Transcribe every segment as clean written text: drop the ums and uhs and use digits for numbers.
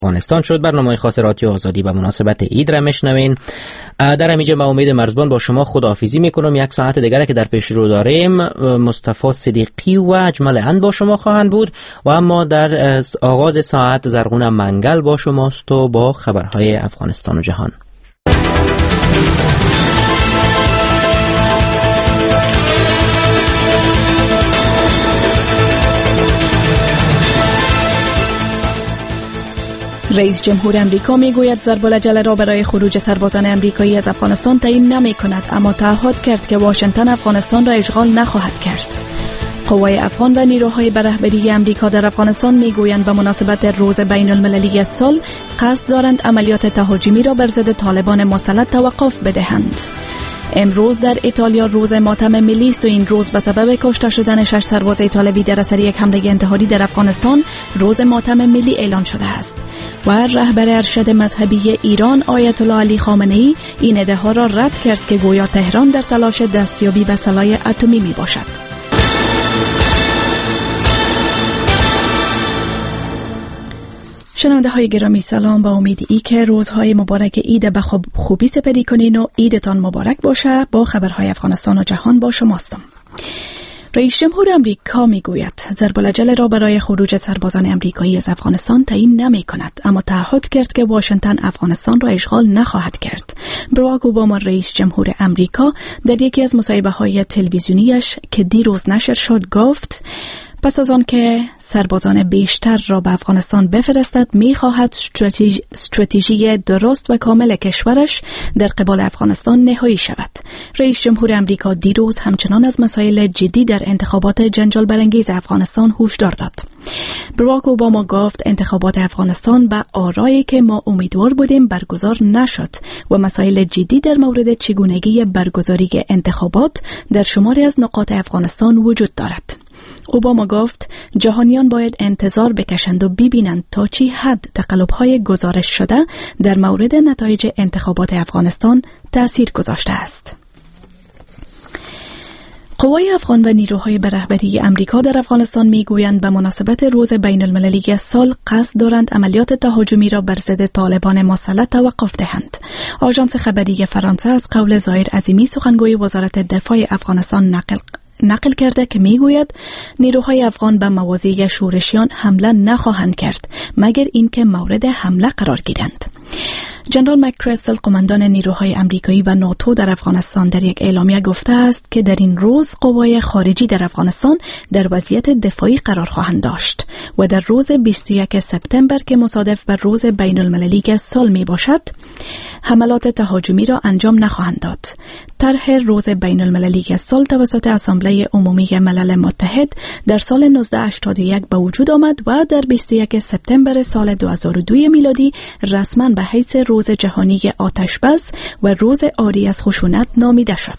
افغانستان شد. برنامه خاص رادیو آزادی به مناسبت عید را میشنوین. در همینجا با امید مرزبان با شما خداحافظی میکنم. یک ساعت دیگر که در پیش رو داریم مصطفی صدیقی و اجمل اند با شما خواهند بود و اما در آغاز ساعت زرغون منگل با شماست و با خبرهای افغانستان و جهان. رئیس جمهور امریکا میگوید ضرب العجله را برای خروج سربازان امریکایی از افغانستان تعیین نمی کند، اما تعهد کرد که واشنگتن افغانستان را اشغال نخواهد کرد. قوای افغان و نیروهای به رهبری امریکا در افغانستان میگویند به مناسبت روز بین المللی سال قصد دارند عملیات تهاجمی را بر ضد طالبان مسلط توقف بدهند. امروز در ایتالیا روز ماتم ملی است و این روز به سبب کشته شدن 6 سرباز ایتالوی در اثر یک حمله انتحاری در افغانستان روز ماتم ملی اعلان شده است و رهبر ارشد مذهبی ایران آیت الله علی خامنه‌ای این ادعا را رد کرد که گویا تهران در تلاش دستیابی به سلاح اتمی می باشد. شنونده های گرامی سلام، با امیدی که روزهای مبارک عید به خوبی سپری کنین و عیدتان مبارک باشه. با خبرهای افغانستان و جهان با شماستم. رئیس جمهور امریکا میگوید ضرب العجله را برای خروج سربازان امریکایی از افغانستان تعیین نمی کند، اما تعهد کرد که واشنگتن افغانستان را اشغال نخواهد کرد. باراک اوباما رئیس جمهور امریکا در یکی از مصاحبه‌های تلویزیونیش که دیروز نشر شد گفت پس از آن که سربازان بیشتر را به افغانستان بفرستد می‌خواهد استراتژی درست و کامل کشورش در قبال افغانستان نهایی شود. رئیس جمهور امریکا دیروز همچنان از مسائل جدی در انتخابات جنجال برانگیز افغانستان هشدار داد. باراک اوباما گفت انتخابات افغانستان به آرایی که ما امیدوار بودیم برگزار نشد و مسائل جدی در مورد چگونگی برگزاری انتخابات در شماری از نقاط افغانستان وجود دارد. اوباما گفت جهانیان باید انتظار بکشند و ببینند تا چی حد تقلب‌های گزارش شده در مورد نتایج انتخابات افغانستان تأثیر گذاشته است. قوای افغان و نیروهای به رهبری امریکا در افغانستان میگویند به مناسبت روز بین المللی سال قصد دارند عملیات تهاجمی را بر ضد طالبان مسلط توقف دهند. آژانس خبری فرانسه از قول ظاهر عظیمی سخنگوی وزارت دفاع افغانستان نقل کرده که میگوید نیروهای افغان به مواضع شورشیان حمله نخواهند کرد مگر اینکه مورد حمله قرار گیرند. جنرال مک‌کریستل قماندان نیروهای امریکایی و ناتو در افغانستان در یک اعلامیه گفته است که در این روز قوای خارجی در افغانستان در وضعیت دفاعی قرار خواهند داشت و در روز 21 سپتامبر که مصادف بر روز بین المللی سال می باشد حملات تهاجمی را انجام نخواهند داد. طرح روز بین المللی سال توسط اسامبله عمومی ملل متحد در سال 1981 به وجود آمد و در 21 سپتامبر سال 2002 میلادی رسما به حیث روز جهانی آتش بس و روز عاری از خشونت نامیده شد.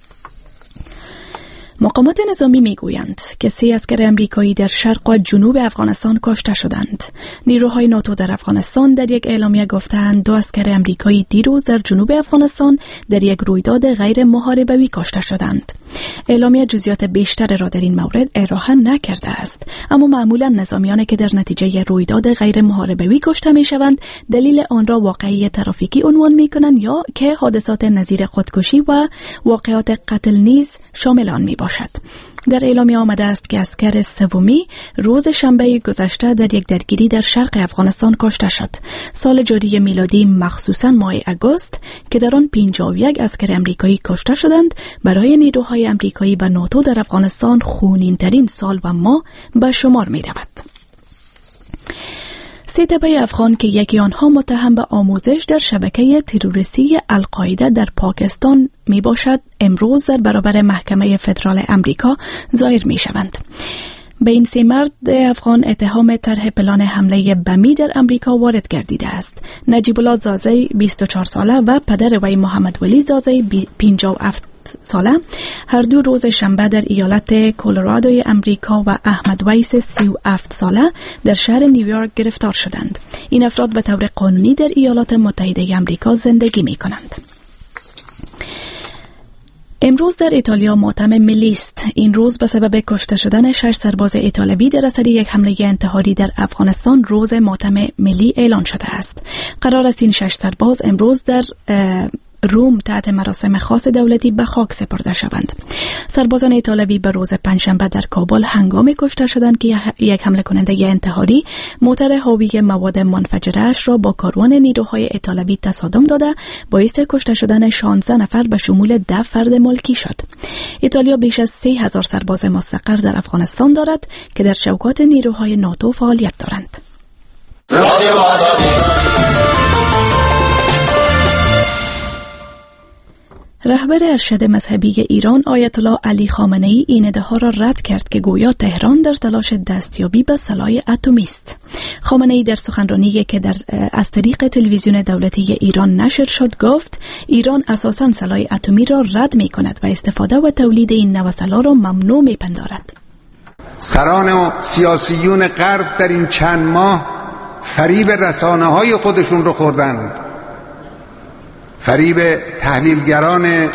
مقامات نظامی میگویند که 3 عسکر امریکایی در شرق و جنوب افغانستان کشته شدند. نیروهای ناتو در افغانستان در یک اعلامیه گفتند 2 عسکر امریکایی دیروز در جنوب افغانستان در یک رویداد غیر محاربه‌ای کشته شدند. اعلامیه جزئیات بیشتر را در این مورد ارائه نکرده است، اما معمولا نظامیانی که در نتیجه رویداد غیر محاربه‌ای کشته میشوند دلیل آن را واقعی ترافیکی عنوان میکنند یا که حادثات نظیر خودکشی و واقعات قتل نیز شامل آن میباشد. در اعلامیه آمده است که عسکر سومی روز شنبه گذشته در یک درگیری در شرق افغانستان کشته شد. سال جاری میلادی مخصوصاً ماه اگست که در آن 51 عسکر امریکایی کشته شدند برای نیروهای امریکایی و ناتو در افغانستان خونین‌ترین سال و ماه به شمار می رود. 3 تبع افغان که یکی آنها متهم به آموزش در شبکه تروریستی القاعده در پاکستان می باشد امروز در برابر محکمه فدرال امریکا ظاهر می شوند. به این 3 مرد افغان اتهام طرح پلان حمله بمی در امریکا وارد گردیده است. نجیب الله زازی 24 ساله و پدر وی محمد ولی زازی 57 ساله هر دو روز شنبه در ایالت کلرادوی امریکا و احمد ویس 37 ساله در شهر نیویورک گرفتار شدند. این افراد به طور قانونی در ایالات متحده امریکا زندگی می کنند. امروز در ایتالیا ماتم ملی است. این روز به سبب کشته شدن 6 سرباز ایتالوی در اثر یک حمله انتحاری در افغانستان روز ماتم ملی اعلان شده است. قرار است این 6 سرباز امروز در روم تحت مراسم خاص دولتی به خاک سپرده شوند. سربازان ایتالوی به روز پنجشنبه در کابل هنگام کشته شدند که یک حمله کننده انتحاری موتر حاوی مواد منفجره‌اش را با کاروان نیروهای ایتالوی تصادم داده باعث کشته شدن 16 نفر به شمول 10 فرد ملکی شد. ایتالیا بیش از 30,000 سرباز مستقر در افغانستان دارد که در شوکات نیروهای ناتو فعالیت دارند. رهبر ارشد مذهبی ایران آیت الله علی خامنه‌ای این ادعا را رد کرد که گویا تهران در تلاش دستیابی به سلاح اتمی است. خامنه‌ای در سخنرانی که از طریق تلویزیون دولتی ایران نشر شد گفت ایران اساساً سلاح اتمی را رد می‌کند و استفاده و تولید این نوع سلاح را ممنوع می‌پندارد. سران و سیاسیون غرب در این چند ماه فریب رسانه‌های خودشون رو خوردند. فریب تحلیلگران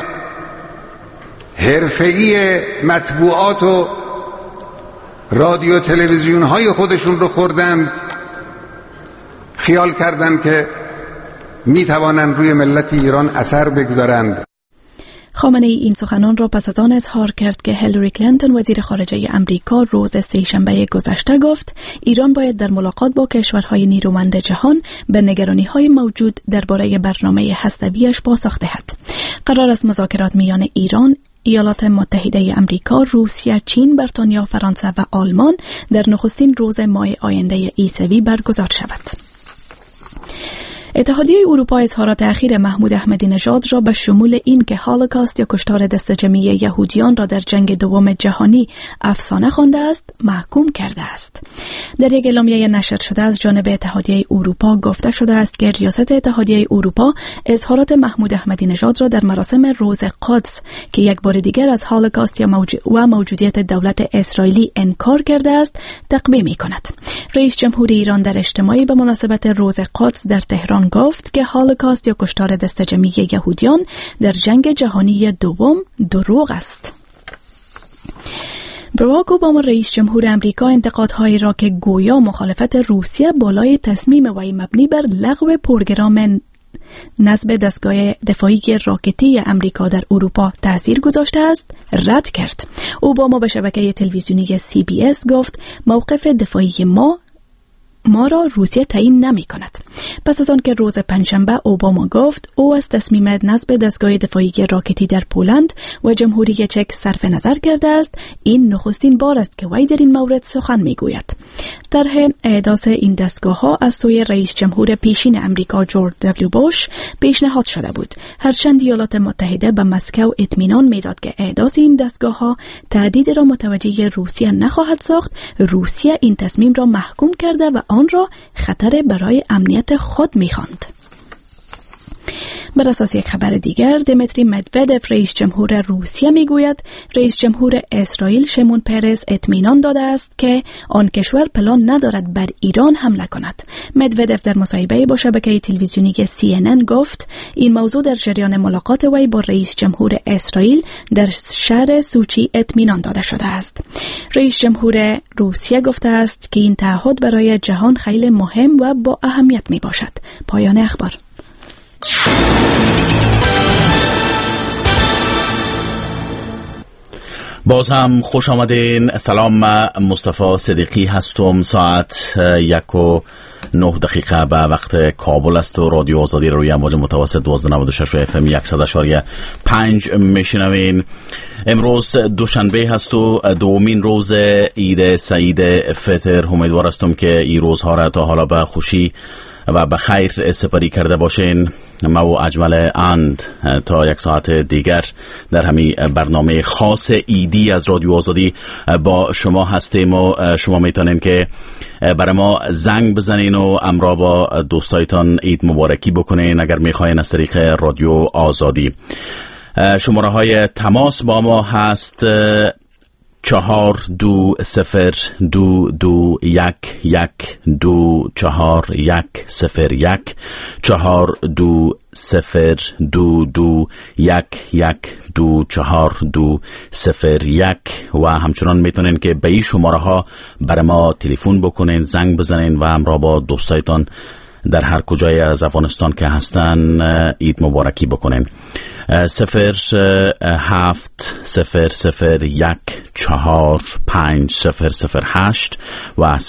حرفه‌ای مطبوعات و رادیو تلویزیون های خودشون رو خوردند. خیال کردند که می توانند روی ملت ایران اثر بگذارند. خامنه‌ای این سخنان را پس از آن اظهار کرد که هیلاری کلینتون وزیر خارجه امریکا روز سه‌شنبه گذشته گفت ایران باید در ملاقات با کشورهای نیرومند جهان به نگرانی‌های موجود درباره برنامه هسته‌ایش پاسخ دهد. قرار است مذاکرات میان ایران، ایالات متحده امریکا، روسیه، چین، بریتانیا، فرانسه و آلمان در نخستین روز ماه آینده عیسوی برگزار شود. اتحادیه اروپا اظهارات اخیر محمود احمدی نژاد را به شمول این که هولوکاست یا کشتار دست جمعی یهودیان را در جنگ دوم جهانی افسانه خوانده است محکوم کرده است. در یک اعلامیه نشر شده از جانب اتحادیه اروپا گفته شده است که ریاست اتحادیه اروپا اظهارات محمود احمدی نژاد را در مراسم روز قدس که یک بار دیگر از هولوکاست و موجودیت دولت اسرائیلی انکار کرده است تقبیح می‌کند. رئیس جمهور ایران در اجتماعی به مناسبت روز قدس در تهران گفت که هولوکاست یا کشتار دست جمعی یهودیان در جنگ جهانی دوم دروغ است. باراک اوباما رئیس جمهور امریکا انتقادهایی را که گویا مخالفت روسیه بالای تصمیم وی مبنی بر لغو پروگرام نصب دستگاه دفاعی راکتی امریکا در اروپا تاثیر گذاشته است رد کرد. اوباما به شبکه تلویزیونی CBS گفت موقف دفاعی ما را روسیه تعیین نمی کند. پس از آن که روز پنجشنبه اوباما گفت او از تصمیم نصب دستگاه دفاعی راکتی در پولند و جمهوری چک صرف نظر کرده است، این نخستین بار است که وی در این مورد سخن می گوید. طرح احداث این دستگاه ها از سوی رئیس جمهور پیشین امریکا جورج دبلیو بوش پیشنهاد شده بود. هرچند ایالات متحده به مسکو اطمینان میداد که احداث این دستگاه ها تهدید را متوجه روسیه نخواهد ساخت، روسیه این تصمیم را محکوم کرده و آن را خطر برای امنیت خود می‌خواند. بر اساس یک خبر دیگر، دمیتری مدودف رئیس جمهور روسیه میگوید رئیس جمهور اسرائیل شمون پرس اطمینان داده است که آن کشور پلان ندارد بر ایران حمله کند. مدودف در مصاحبه با شبکه تلویزیونی CNN گفت این موضوع در جریان ملاقات وی با رئیس جمهور اسرائیل در شهر سوچی اطمینان داده شده است. رئیس جمهور روسیه گفته است که این تعهد برای جهان خیلی مهم و با اهمیت می باشد. پایان اخبار. باز هم خوش آمدین. سلام، من مصطفی صدیقی هستم. ساعت 1:09 به وقت کابل است و رادیو آزادی روی امواج متوسط 1296 FM 100.5 میشنوین. امروز دوشنبه هست و دومین روز عید سعید فطر. امیدوار هستم که این روزها را تا حالا به خوشی و به خیر سپری کرده باشین. ما و اجمل اند تا یک ساعت دیگر در همین برنامه خاص ایدی از رادیو آزادی با شما هستیم و شما میتونین که برای ما زنگ بزنین و امرا با دوستایتان عید مبارکی بکنین اگر میخواین از طریق رادیو آزادی. شماره های تماس با ما هست و همچنان میتونین که به این شماره ها برای ما تلفن بکنین، زنگ بزنین و همراه با دوستایتان در هر کجای از افغانستان که هستن عید مبارکی بکنین. 0700145008 و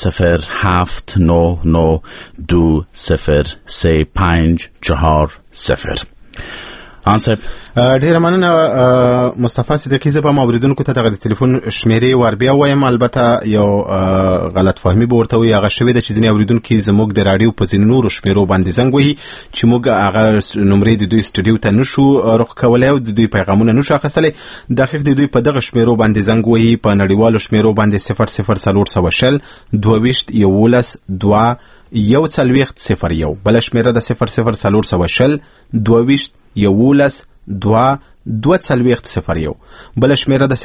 0799203540. انصب ډیر مننه مصطفی صدیقی. زه په اوریدونکو ته دغه تلیفون شمیرې ور بیا وایم، البته یو غلط فهمي به ورته وي، هغه شوی د چې ځینې اوریدونکو زموږ د رادیو په ځینو نورو شمیرو باندې زنګ وهي چې موږ هغه نمرې د دوی سټډیو ته نشو رخ کولای او د دوی پیغامونه نشو اخیستلی. دقیق د دوی په دغه شمیرو باندې زنګ وهي، په نړیوالو شمیرو باندې 00400 بل شمیره د 00400 22 بل شمیره د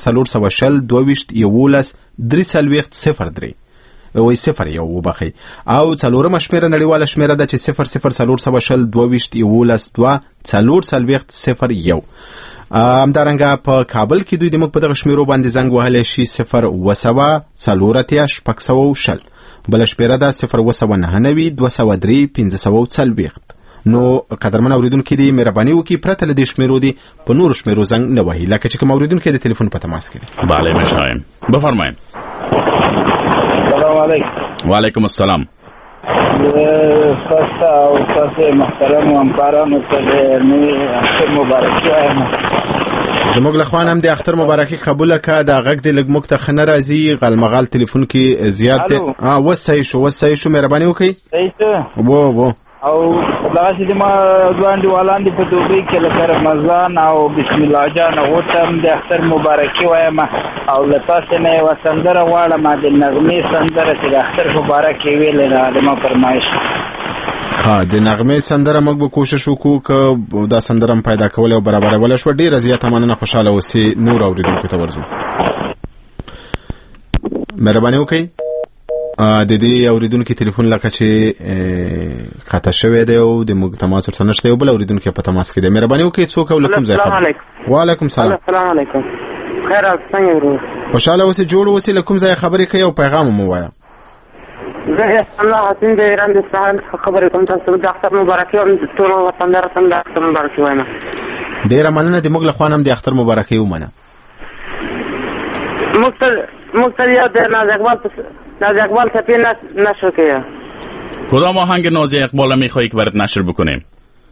00400 وای 01 وبخي، او څلورم شمیره نړیواله شمیره د 00400 همدارنګه په کابل کې دوی د موږ په دغه شمیرو باندې زنګ وهلی شي 0 بل شمیره د 0 نو قدرمن اوریدونکو دې مهرباني وکړي پرته له دې شمیرو دي په نورو شمیرو زنګ نه وهي، لکه چې کوم اوریدونکو د تلیفون په تماس کې. بله میشایم، بفرمایید. سلام علیکم. و علیکم السلام. استاد محترم و همکارانو ته اختر مبارکي وایم. زموږ له خوا هم د اختر مبارکي قبول کړه. د غږ د لږ موږ ته ښه نه راځي، غالمغال تلیفون کې زیات دی. وصحیح شو مهرباني وکړئ. وو او دغه چې ما ځوان دیوالان دي په دوبۍ کې لکه رمضان او بسم الله جان او تم د اختر مبارکي وایم او له تاسو نه یو سندره غواړم، د نغمې سندره چې د اختر مبارکي ویل نه د ما فرمایش. د نغمې سندره موږ به کوشش وکړو که دا سندره هم پیدا کول او برابرول شو. ډیره زیاته مننه، خوشاله اوسئ. نور اوریدونکو ته ورځو مهرباني وکړئ. د دې اوریدونکو تلیفون لکه چې خطا شوی دی او د موږ تماس ورسره نشته، یو بل اوریدونکو په تماس کې دی. مهرباني وکړئ څوک او لکم ځای خبر. وعلیکم السلام. السلام علیکم. خیر څنګه ورو؟ خوشاله اوسئ، جوړ اوسئ. لکم ځای خبرې کوي او پیغام مو وایا. زه الله حسین د ایران د سهار خبرې کوم، تاسو د اختر مبارکي او ټول وطندار سم د اختر مبارکي وایم. ډیره مننه، د موږ له خوا هم د اختر مبارکي ومنه. مختلیا د ناز اقبال تپی نشر که. کدام آهنگ ناز اقبال میخوایی که برات نشر بکنیم؟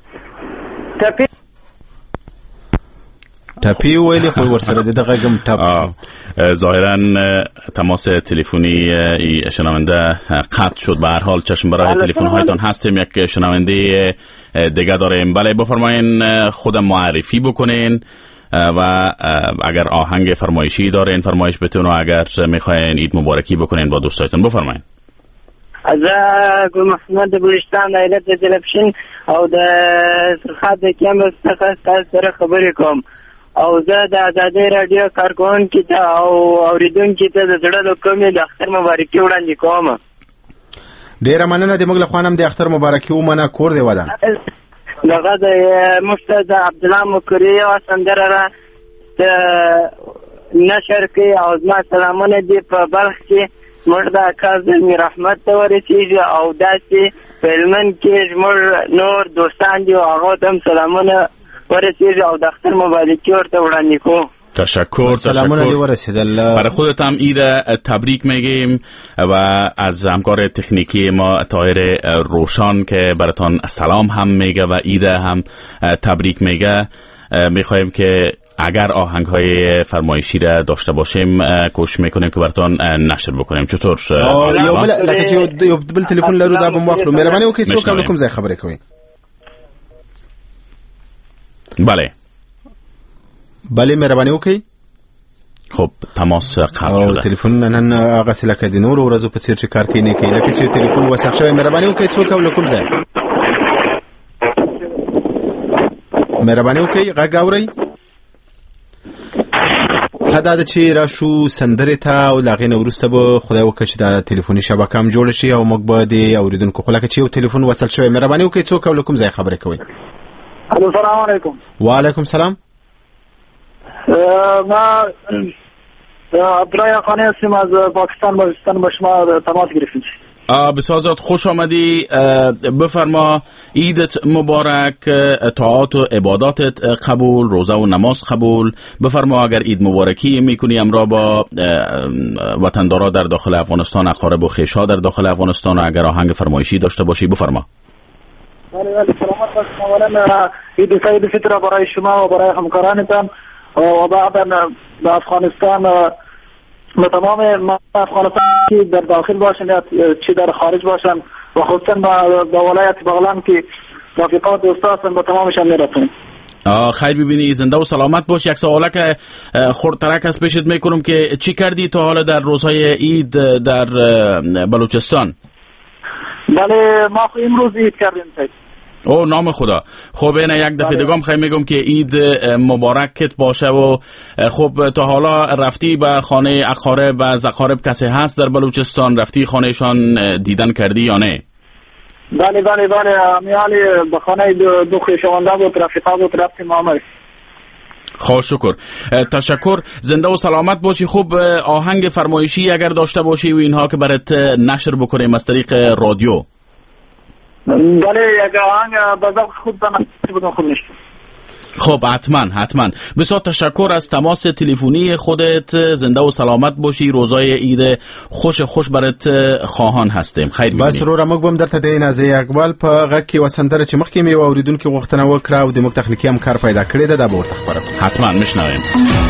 تپی ویلی خوی ورسره دیده غیگم تپ. ظاهرا تماس تلفنی شنونده قطع شد. به هر حال چشم برای تلفن هایتان هستیم. یک شنونده دیگه داریم. بله بفرمایین، خودم معرفی بکنین و اگر آهنگ فرمایشی دارین فرمایش بتون و اگر میخواین عید مبارکی بکنین با دوستایتون بفرمایین. از گل محمد بلوچستان ایالت دلپشین او د سرخط کیمرز څخه سره خبرې کوم او زه د آزادۍ رادیو کارکونکو ته او اوریدونکو ته د زړه له کومې د اختر مبارکي وړاندې کوم. ډیره مننه، د موږ له خوا هم د اختر مبارکي ومنه. کور دی ودان دغه د مستد عبدالله مکری او سندره را نشر کوي او زما سلامونه دي په بلخ کې موږ د کاظم رحمت ته ورسېږي او داسې په هلمند کې زموږ نور دوستان دي او هغو ته هم سلامونه ورسېږي او د اختر مبارکي ورته وړاندې کوو. تشکر. برای خودت هم عید تبریک میگیم و از همکار تکنیکی ما طاهر روشان که براتون سلام هم میگه و عید هم تبریک میگه. میخوایم که اگر آهنگ های فرمایشی را داشته باشیم کوشش میکنیم که براتون نشر بکنیم. چطور؟ یو بل تلفن لرو دا بم واخلو. مهرباني وکړئ څوک کوم ځای خبرې کوي. بله مهرباني وکړئ. خب تماس قطع شده. تلفن نن هغه سلکه د نور ورځو په څیر چې کار کوي نه کوي، لکه چې تلفن وسخ شوی. مهرباني وکړئ څوک او کوم ځای. مهرباني وکړئ غږ اورئ. خدای چې راشو سندره ته او لاغې نورسته به خدای وکړي چې د ټلیفوني شبکه هم جوړ شي او موږ به د اوریدونکو خلک چې یو ټلیفون وصل شوی مهرباني وکړئ څوک او کوم ځای خبرې کوي. السلام علیکم. وعلیکم السلام. ما عبدالله خانی هستیم از پاکستان. بلوچستان با شما تماس گرفتیم. بسیار زیاد خوش آمدی. بفرما عیدت مبارک، طاعات و عباداتت قبول، روزه و نماز قبول. بفرما اگر عید مبارکی میکنی همراه با وطندارا در داخل افغانستان، اقارب و خویشا در داخل افغانستان، و اگر آهنگ فرمایشی داشته باشی بفرما. بله سلامت باشید. اولا عید سعید فطر برای شما و برای همکارانتان و بعدا به افغانستان و تمام افغانستان که در داخل باشن یا چی در خارج باشن و خصوصا به ولایت بغلان که رفیقا و دوستا هستن به تمامشان میرسونیم. خیر ببینی، زنده و سلامت باش. یک سواله که خردترک از پیشت میکنم که چی کردی تا حالا در روزهای عید در بلوچستان؟ بله ما امروز عید کردیم. او نام خدا. خب اینه یک دفعه دیگه خیلی میگم که عید مبارکت باشه. و خب تا حالا رفتی به خانه اقارب و اقارب کسی هست در بلوچستان؟ رفتی خانهشان دیدن کردی یا نه؟ بله بله بله امیالی به خانه دو خویشاونده بود، رفیقا بود، رفتیم آمد. خوش شکر. تشکر. زنده و سلامت باشی. خوب آهنگ فرمایشی اگر داشته باشی و اینها که برات نشر بکنیم از طریق رادیو. بله یک آهنگ بذار خود بگم خود نشد. خب حتما. بسیار تشکر از تماس تلفنی خودت. زنده و سلامت باشی. روزای عید خوش برات خواهان هستیم. خیر ببینید. بس رو موږ هم درته د نازي اقبال په غږ کې وسندره چې مخکې مې اوریدونکو غوښتنه وکړه او د موږ تخنیکی همکار پیدا کړی ده د ورته خبره حتما مشنویم.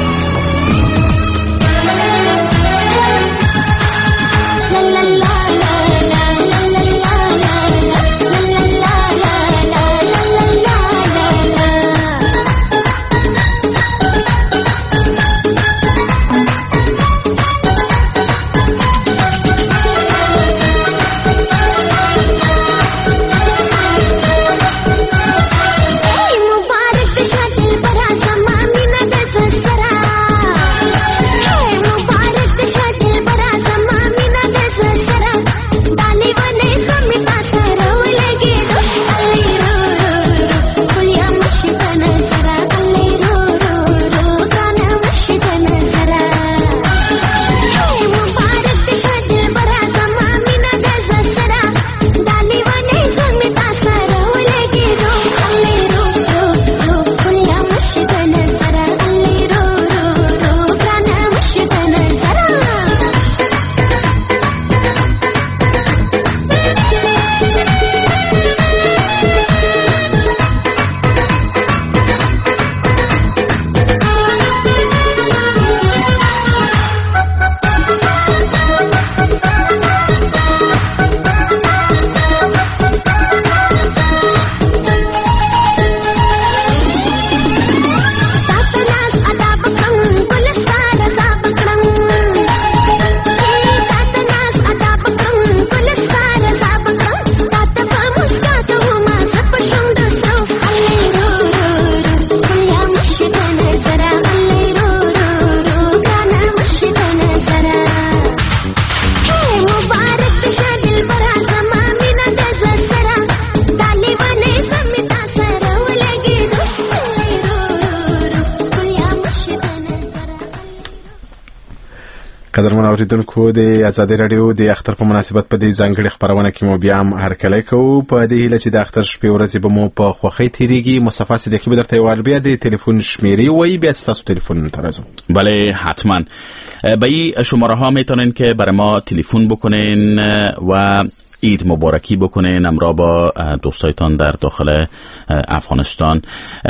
قدرمن اوریدونکو د ازادي رادیو د اختر په مناسبت په دې ځانګړي خبرونه کې مو بیا هم هرکلی کوو. په دې هیله چې د اختر شپې ورځې به مو په خوښۍ تیریږي. مصطفی صدیقی به درته یو بیا د تلیفون شمیرې وایي، بیا تاسو تلیفون ته راځو. بله حتما. به این شماره ها میتونین که برای ما تلفن بکنین و عید مبارکی بکنین همراه با دوستایتان در داخل افغانستان.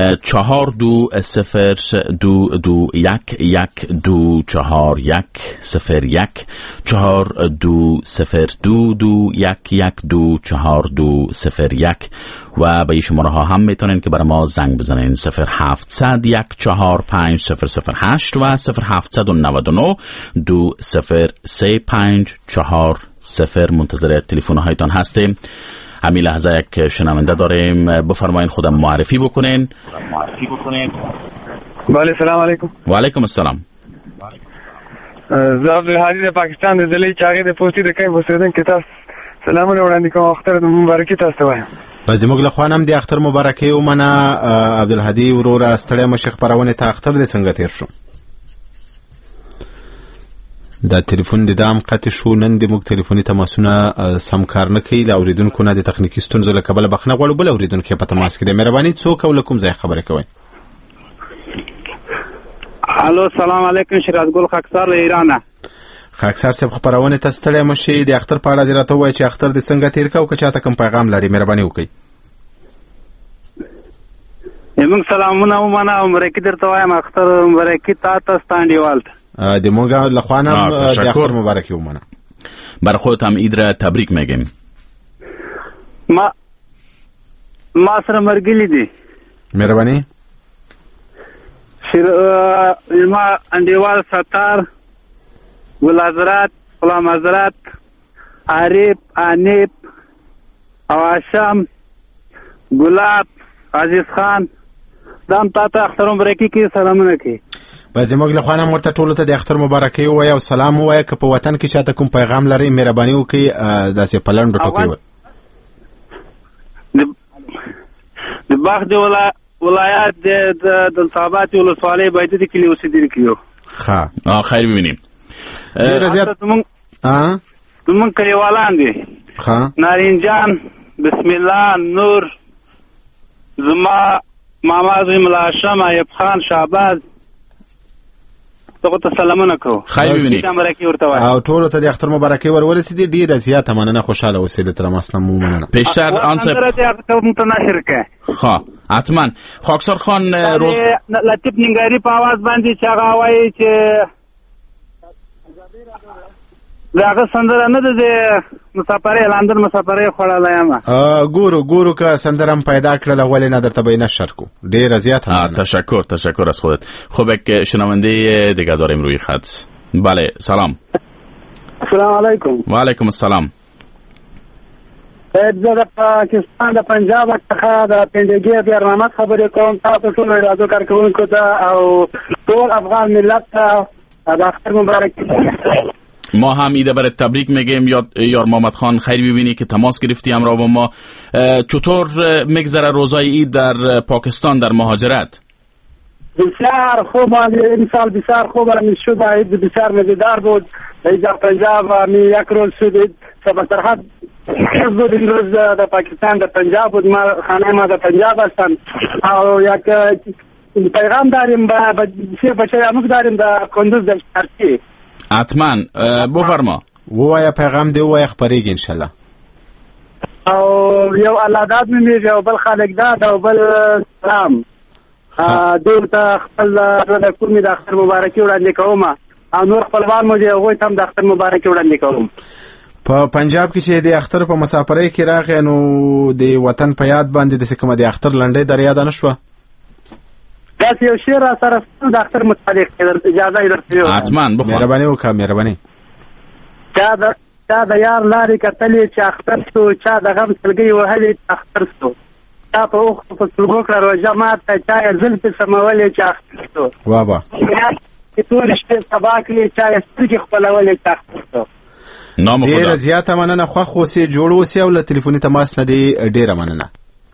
42011241 420221124241 و به این شماره ها هم میتونین که برای ما زنگ بزنین 0701450008 و 0799203540. منتظر تلفن هایتان هستیم. همین لحظه یک شنونده داریم. بفرمایین خودم معرفی بکنین. بله سلام علیکم. و علیکم السلام. زه عبدالهادي د پاکستان د ضلع چاغې د پوستې د کیف اوسېدونکی تاسو سلامونه وړاندې کوم. اختر مبارکي تاسو ته وایم. زموږ له خوا هم د اختر مبارکي ومنه. عبدالهادي وروره ستړی مشه، خپرونې ته اختر دې څنګه تیر شو؟ دا ټلیفون د دام قطع شو. نن د موږ ټلیفوني تماسونه سم کار نه کوي. له اوریدونکو نه د تخنیکي ستونزو له کبله بخښنه غواړو. بل اوریدونکی په تماس کې دی. مهرباني څوک او له کوم ځای خبرې کوئ؟ الو سلام علیکم. شیراز ګل خاکسار له ایرانه. خاکسار صاحب خبرونه ته ستړی مشي. د اختر په اړه دې راته ووایئ چې اختر دې څنګه تیر کړ او که چاته کوم پیغام لري مهرباني وکړئ. موږ سلامونه ومنه او مرکې درته وایم. اختر مرکې تا ته ستانډیوال د موږ له خوا هم د اختر مبارکي ومنه. برای خودت هم عید را تبریک میگیم. ما سره مرګلی دي. مهرباني. ما انډیوال ستار، ګل حضرت، غلام حضرت، عارف، انیب او هاشم، ګلاب، عزیز خان، دام تا ته اختر مبارکي کې سلامونه کوي. زموږ له خوا هم ورته ټولو ته د اختر مبارکي ووایه او سلام ووایه. که په وطن کې چاته کوم پیغام لري مهرباني وکړئ داسې په لنډو ټکو یې. د باغ د ولایت د دلتابات ولسوالۍ بایدې کلي اوسېدونکی یو. ښه خیر ببینیم. زمونږ کلیوالان دي. نارنجان، بسم الله، نور، زما ماما زوی ملا هاشم، ایوب خان، شهباز، دغه ته سلامونه کوو. خیر ببینیم. او ټولو ته د اختر مبارکي ورسېدي. ډېره زیاته مننه. خوشحاله اوسئ. له تماسنا مو مننه. پیشتر آنچه متنشر که حتما. خاکسار خان لطیف ننګاری په आवाज باندې چې هغه وایي چې داغه سندره نه ده د مسافرې لندن مسافرې خوړلای ما. ګورو که سندرم پیدا کړل ولې نه درته به نشر کو. ډیر زیات هم. تشکر از خودت. خب یک شنونده دیگه داریم روی خط. بله سلام. السلام علیکم. و علیکم السلام. زه د پاکستان د پنجاب څخه د پندګي بیرنامه خبرې کوم. تاسو ټول رادیو کارکونکو ته او ټول افغان ملت ته د اختر مبارک. ما هم ایده برای تبریک میگیم. یار محمد خان خیر ببینی که تماس گرفتی همراه با ما. چطور میگذره روزای عید در پاکستان در مهاجرت؟ بسیار خوب. این سال بسیار خوب شد. عید بسیار مزیدار بود. در پنجاب یک روز شد سبا سرحد بود. این روز در پاکستان در پنجاب بود. ما خانه ما در پنجاب هستم او یک پیغام داریم بچه اموک داریم در کندوز در شرقی. حتما بفرما. ووایه پیغام دی ووایه خبریږي انشالله. او یو الله داد میږي او بل خالق داد او بل سلام دوی ته خپل د کومې د اختر مبارکي وړاندې کوم او نور خپلوان مو دي هغوی ته هم د اختر مبارکي وړاندې کوم. په پنجاب کې چې د اختر په مسافرۍ کې راغی نو د وطن په یاد باندې داسې کومه د اختر لنډۍ در یاده نه شوه؟ داسې یو شعر راسره د اختر متعلق اجازه یې درته حتما بخواه. مهرباني وکړه. مهرباني. چا د یار لارې کتلې چې اختر سو، چا د غم سلګۍ وهلې چې اختر سو، چا په اوښکو په سلګو کړه روژه ماته، چا یې زلفې سمولې چې اختر سو، وابا چې تورې شپې سبا کړې چا یې سترګې خپلولې چې اختر سو. ډېره زیاته مننه. خوښ اوسې، جوړ اوسې او له تلیفوني تماس نه دی ډېره مننه.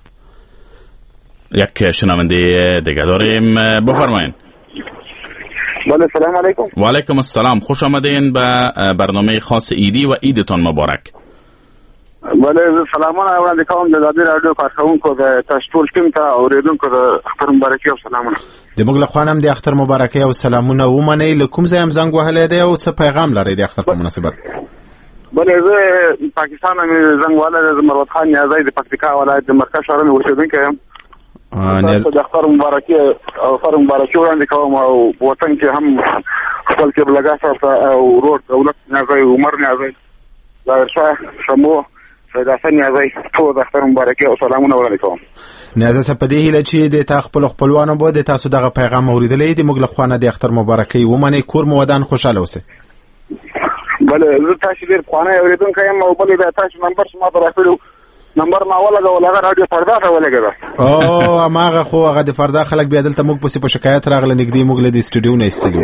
یک شنونده دیگه داریم. بفرمایید. بله سلام علیکم. و علیکم السلام. خوش آمدین به برنامه خاص ایدی و عیدتان مبارک. بله سلامونه وړاندې کوم د ازادي راډیو کارکونکو د تاسو ټول ټیم ته اوریدونکو د اختر مبارکي او سلامونه. د موږ له خوا هم د اختر مبارکي او سلامونه ومنئ. له کوم ځای هم زنګ وهلی دی او څه پیغام لرئ د اختر په مناسبت؟ بله زه پاکستان مې زنګ وهلی د مروت خان نیازی د پکتیکا ولایت د مرکز ښار مې اوسېدونکی یم. تاسو د اختر مبارکي او اختر مبارکي وړاندې کوم او وطن کې هم خپل قبلګاه صاحب او ورور دولت نیازی، عمر نیازی، ظاهر شاه شمو، سید حسن نیازی، ټول د اختر مبارکي او سلامونه وړاندې کوم. نیازی صاحب په دې هیله چې د تا خپل خپلوانو به د تاسو دغه پیغام اورېدلی دی. موږ له خوا نه د اختر مبارکي ومنئ. کور مو ودان خوشحاله اوسئ. بله زه تاسو ډېر پخوانی اورېدونکی یم او بلې د تاسو نمبر ما ته راکړی نمبر ما ولګول هغه راډیو فردا ته ولګېده. او هماغه خو هغه د فردا خلک بیا دلته موږ پسې په شکایت راغله نږدې موږ له دې سټوډیو نه ایستلي وو.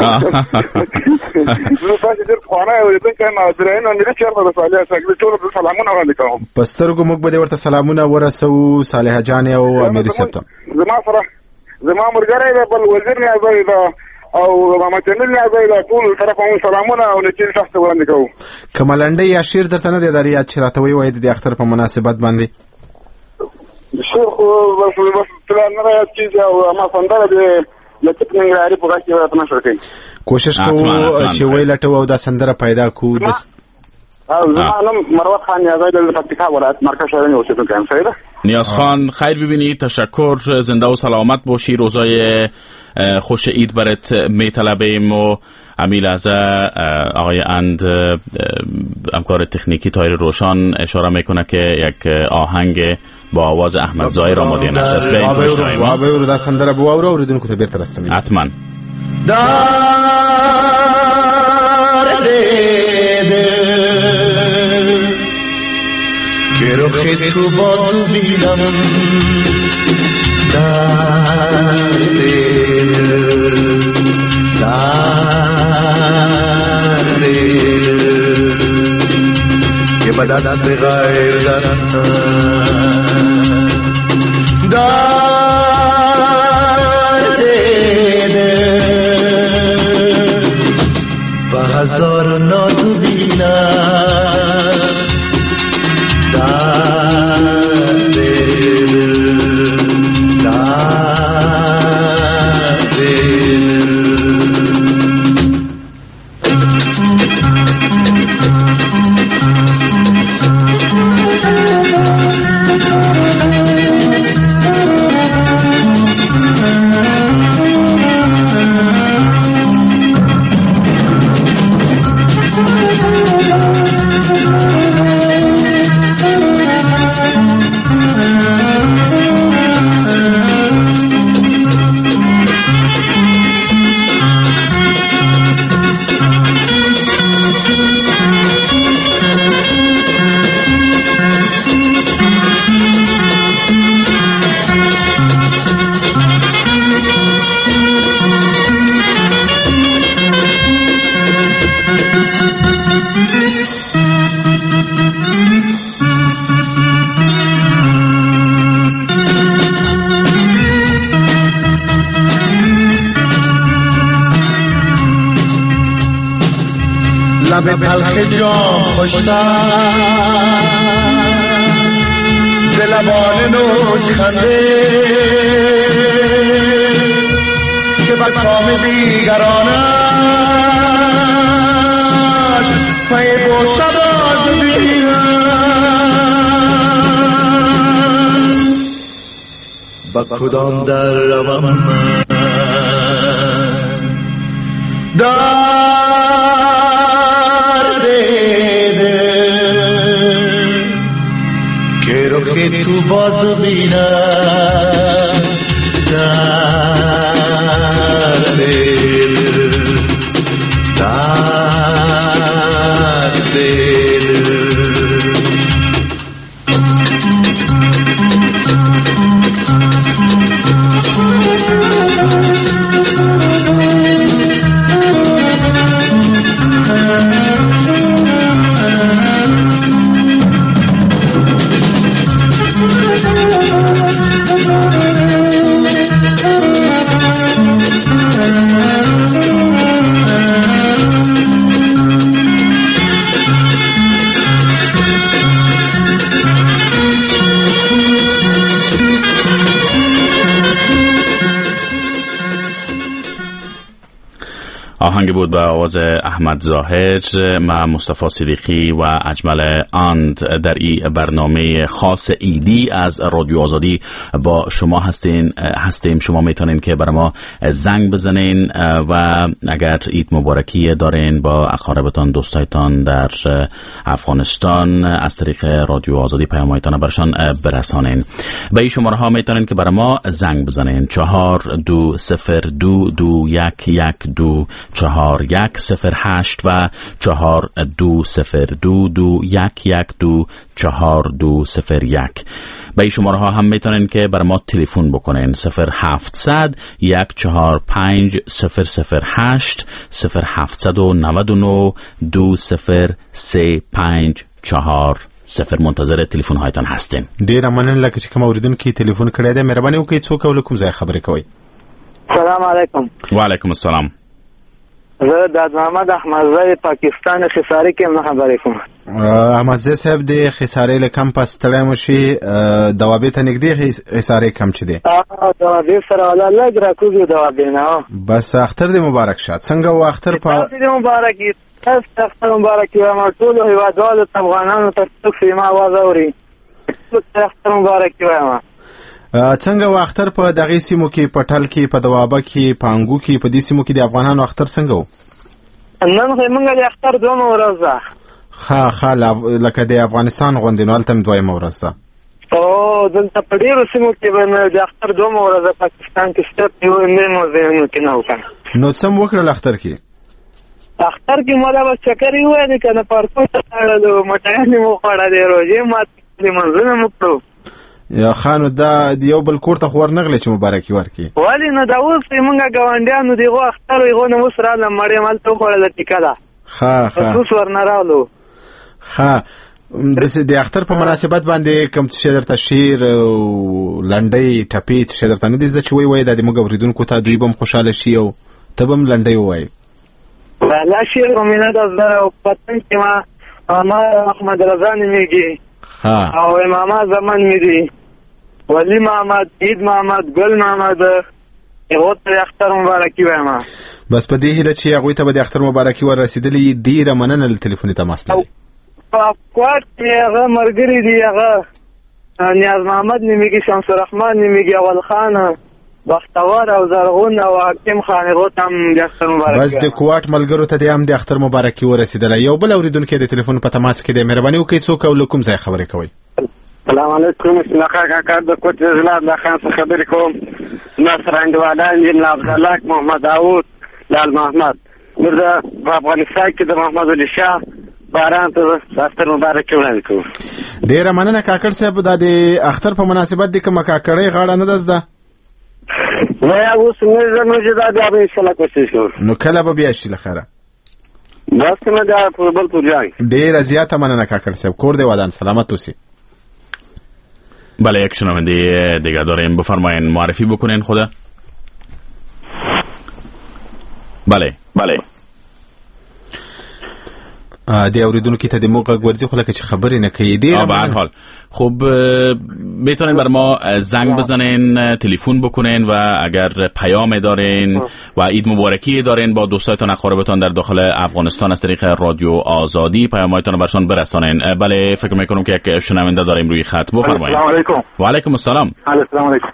زه تاسو ډېر خوانه اوریدونکی یم او درېیم امیر چېرته د صالح سګلي ټولو سلامونه وړاندې کوم. په سترګو موږ به دې ورته سلامونه ورسوو صالح جان او امیر صاحب ته. زما ملګری دی بل وزیر نیازی دی او محمد جمیل نیازی دی، ټول طرف هم سلامونه او نیکې تاسو ته وړاندې کوو. که ملنډۍ یا شعر درته نه دی در یاد چې راته ووایې د دې اختر په مناسبت باندې؟ شعر خو بس نه را یاد کېږي او ما سندره د لطیف ننګرهاري په غږ کې راته نشر کوي. کوشش کوو چې ویلټو او دا سندره پیدا کړو. زما نام مروت خان نیازی د پکتیکا ولایت مرکز شهرنی اوسیدونکی ام. صحیح ده؟ نیاز خان خیر ببینی، تشکر، زنده و سلامت باشی. روزای خوش عید برات میطلبیم و امیل از آقای اند همکار تکنیکی تایر روشان اشاره میکنه که یک آهنگ با آواز احمد ظاهر آماده نقش است. به رو دستم داره بو رو اوریدون که بیرته رستم حتما که رخ تو باز بینم در دل که به دست غیر دستم در دل و هزار ناز بینم لب تلخ جام خوشتر ز لبان نوش خنده که بر کام دیگرانت پی باشد از بینم با کدام در روم من که تو باز بینم در دل آهنگ بود به آواز احمد ظاهر. ما مصطفی صدیقی و اجمل اند در این برنامه خاص ایدی از رادیو آزادی با شما هستیم. شما میتونین که برای ما زنگ بزنین و اگر عید مبارکی دارین با اقاربتان دوستایتان در افغانستان از طریق رادیو آزادی پیامایتان برشان برسانین. به این شماره ها میتونین که برای ما زنگ بزنین 420222112 4108 و 4202221124201. به این شماره ها هم میتونین که بر ما تلفن بکنین 0700 145 008 0799 203540 منتظر تلفن هایتان هستین. ډیر مننه لکه چې کوم اوریدونکو تلفن کړی دی مهرباني وکړئ څوک او کوم ځای خبرې کوي. سلام علیکم. وعلیکم السلام. زه د محمد احمدزی پاکستان خساری کې خبرې کوم. احمدزی صاحب د خساری له کم پس تړای مشي دوابې ته نږدې خساری کم چي دي. دوابې سره ولا لګ را کوزو دوابې نه. بس اختر دې مبارک شه. څنګه و اختر په دې مبارک اختر مبارک و ما ټول هیوادوالو افغانانو ته سیمه आवाज اوري. اختر مبارک و ما. څنګه و اختر په دغه سیمو کې پټل کې په دوابه کې پانګو کې په دې سیمو کې د افغانانو اختر څنګه و؟ نن موږ د اختر دوه ورځ ده. ها لکه د افغانستان غوندینوال تم دوه ورځ ده. او دلته په ډیرو سیمو کې د اختر دوه ورځ پاکستان کې ستاسو یو نه مو کې نه وکړ. نو څم وکړل اختر کې؟ اختر کې مولا بس چکر یو دی کنه پارکو ته لاړو مټایانې مو خوړلې روزې ماتې منځونه مو کړو. یا خانو دا یو بل کور ته خور نغلی چې مبارکي ورکړي. ولې نه دا اوس موږ ګاونډیانو دغه اختر یو نه اوس رااله مړې مال ته خوړل ټیکا ده. اوس ورنه راولو. د اختر په مناسبت باندې کوم څه درته شعر لنډۍ ټپې څه درته نه دي زده چې وایي د موږ اوریدونکو ته دوی به هم خوشحاله شي او ته به هم لنډۍ ووایي. لا شعر مینه د زړه او پتن کې ما احمد رضا نومیږي او امامه زمان مې دي ولی محمد عید محمد ګل محمد هغه ته اختر مبارکي وایم. بس په دې هیله چې هغوی ته به د اختر مبارکي ور رسېدلې ډېره مننه له تلیفوني تماس لري. کوټ کې هغه ملګري دي هغه نیاز محمد نومیږي شمس الرحمن نومیږي اول خان بختور او زرغون او حکیم خان هغه ته هم د اختر مبارکي. بس د کوټ ملګرو ته هم د اختر مبارکي ور رسېدله. یو بل اوریدونکی د تلیفون په تماس کې دی مهرباني وکړئ څوک او له کوم ځای خبرې کوئ؟ السلام علیکم. اسماعیل کاکا د کوټ ضلع د خان څخه خبرې کوم. نصر انډواله انجین عبدالله محمد داوود لال محمد مرزا په افغانستان کې د محمد علي شاه باران ته اختر مبارکي وړاندې کوم. ډېره مننه کاکړ صاحب. دا د اختر په مناسبت د کومه کاکړۍ غاړه نه ده زده؟ نه اوس نه زموږ دا بیا به انشاءالله کوشش کوو. نو کله به بیا شي له خیره؟ بس نه دا بل پوجای. ډېره زیاته مننه کاکړ صاحب. کور دی ودان سلامت اوسید. بله یک شنونده دیگر داریم. بفرمایین معرفی بکنین خدا. بله د اوریدونکو ته د موقع ورزي خو لکه چې خبرې نه کوي ډیر. به هر حال خب میتونین بر ما زنگ بزنین تلفن بکنین و اگر پیام دارین و عید مبارکی دارین با دوستایتان اقاربتان در داخل افغانستان از طریق رادیو آزادی پیامایتان برشان برسانین. بله فکر میکنم که یک شنونده داریم روی خط. بفرمایید. السلام علیکم. و علیکم السلام. السلام علیکم.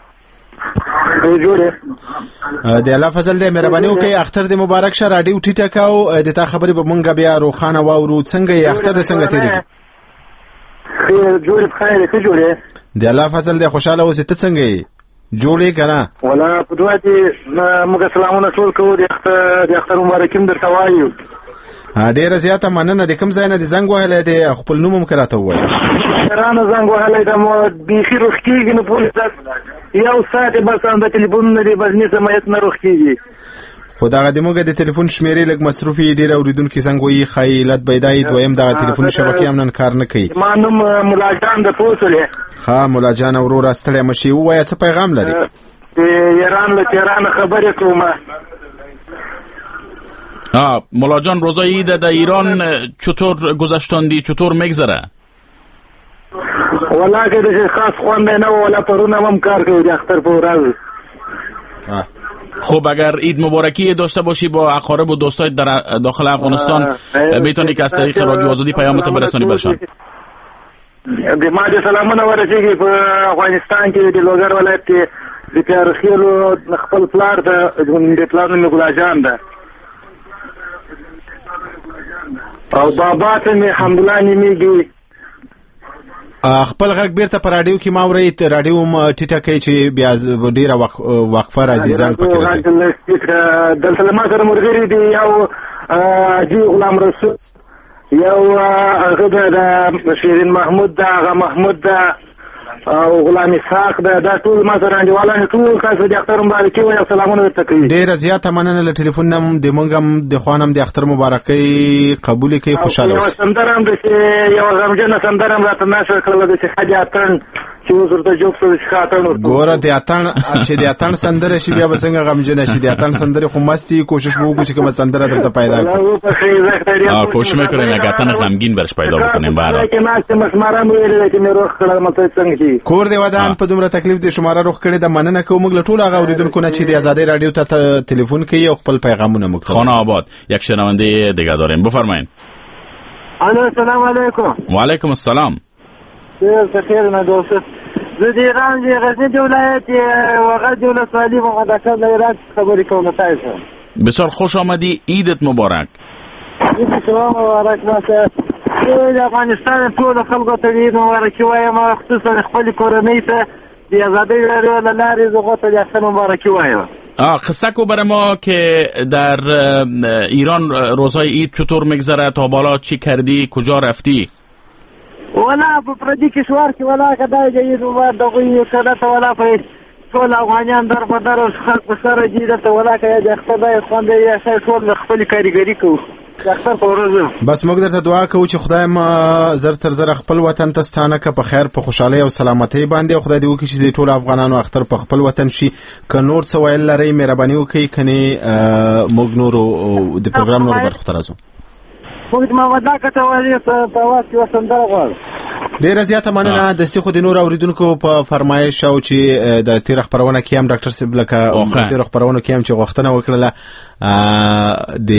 د الله فضل دې مهرباني وکړئ اختر دې مبارک شه. راډیو ټیټه کاو د تا خبرې به مونږ بیا روخانه واورو. څنګه یې اختر دې څنګه تیریږي؟ خیر جوړ بخیر څه جوړې د الله فضل دې خوشاله اوسې. ته څنګه یې جوړې کنه؟ ولا په دوه دې موږ سلامونه ټول کوو. د اختر مبارکي درته وایو. ډیره زیاته مننه. د کوم ځای نه د زنګ وهلی دی خپل نوم هم راته ووایه. رانه زنګ وهلی ده مو بیخي روغ کېږي نه پولیس یو ساعت بس د تلیفون نه دی بس نه سمایت نه روغ کېږي. خو دغه د موږ د تلیفون شمیرې لږ مصروف یې ډېر اورېدونکي زنګ وهي ښایي علت پیدا یي. دویم دغه تلیفوني شبکې هم نن کار نه کوي. ما نوم ملا جان د پوسلې. ښه ملا جان وروره ستړی مه شي. ووایه څه پیغام لري؟ ایران له تهران خبرې کوم. مولا جان روزای عید در ایران چطور گذشتاندی؟ چطور میگذره؟ ولا که د خاص خوانده نه ولا پرونه هم کار کوي د اختر په ورځ. خب اگر عید مبارکی داشته باشی با اقارب و دوستای در داخل افغانستان میتونی که از طریق رادیو آزادی پیامت برسانی برشان. د ما د سلامونه ورسیږي په افغانستان کې د لوګر ولایت کې د تاریخیلو خپل پلار د پلار نوم ګلا جان ده او بابا ته مې حمدالله نومیږي. خپل غږ بیرته په راډیو کې ما اورید. راډیو م ټیټه کوي چې بیا ډېره وقفه راځي ځان پکې راځي. دلته له ما سره ملګري دي یو حاجي غلام رسول یو هغه د شیرین محمود ده هغه محمود ده او غلام اسحاق دا ټول ما سره انډیوالان ټول تاسو د اختر مبارکي وایي سلامونه درته کوي. ډیره زیاته مننه له ټلیفون نم د مونږ هم د خوانم د اختر مبارکي قبول کوي خوشاله اوسئ. سندره هم د یو غمجنه سندره هم راته نشه کړله د حاجی اتن چې اوس ورته جوړ شو چې اتن ګوره د اتن چې د اتن سندره شي بیا به څنګه غمجنه شي. د اتن سندره خو مستی کوشش وکړو چې کومه سندره درته پیدا کړو. کوشش میکنیم اگه اتن غمگین برش پیدا بکنیم. برای که ما مسمره مو ویل چې مې روخ کړل مته څنګه کور دی ودان په دومره تکلیف دي شماره روخ کړی د مننه کوم موږ له ټول هغه اوریدونکو نه چې د آزادۍ رادیو ته تلیفون کوي او خپل پیغامونه موږ خانه آباد یک شنونده دیگه داریم. بفرمایید. الو سلام علیکم. و علیکم السلام. خیر نه دوست زه د ایران د غزنی ولایت وغد ولسوالی محمد اکرم له ایران خبرې کوم تاسو. بسیار خوش آمدی. عیدت مبارک. عید شما مبارک باشه. د افغانستان ټول خلکو ته عید مبارکي وایم خصوصا خپل کورنۍ ته د آزادۍ رادیو له لارې زه غوته د اختر مبارکي وایم. قصه کو برای ما که در ایران روزهای عید چطور میگذره تا بالا چی کردی کجا رفتی؟ ولا په پردي کشور کې ولا کدای عید مبارک دغه کده ته ولا په ټول افغانان در په در خلک په سره جیده ته ولا کې د اختر د خوند یې شای ټول خپل کاریګری کوو. بس موږ درته دعا کوو چې خدای ما زر تر زر خپل وطن ته ستانه که په خیر په خوشحالۍ او سلامتۍ باندې او خدای دې وکړي چې د ټول افغانانو اختر په خپل وطن شي. که نور څه ویل لرئ مهرباني وکړئ کني موږ نورو د پروګرام نورو برخو ته راځو. موږ ما ودا کته وایي په واس کې وسندره غواړو. ډیره زیاته مننه. دستي خو د نور اوریدونکو په فرمایش او چې د تیر خبرونه کې هم ډاکټر صاحب لکه تیر خبرونه کې هم چې غوښتنه وکړله د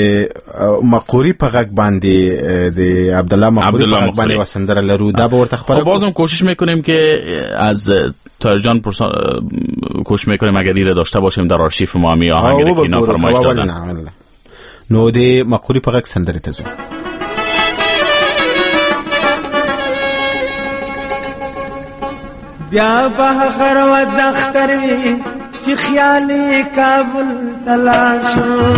مقوري په غږ باندې د عبدالله مقوري په غږ باندې وسندره لرو دا به ورته خبره. خب بازم کوشش میکنیم که از طاهر جان کوشش میکنیم اگر دیره داشته باشیم در آرشیف ما هم آهنگی که اینا فرمایش دادن. نو د مقوري په غږ سندره ته ځو. بیا به غرو دختر وی چې خیالي کابل تلاشو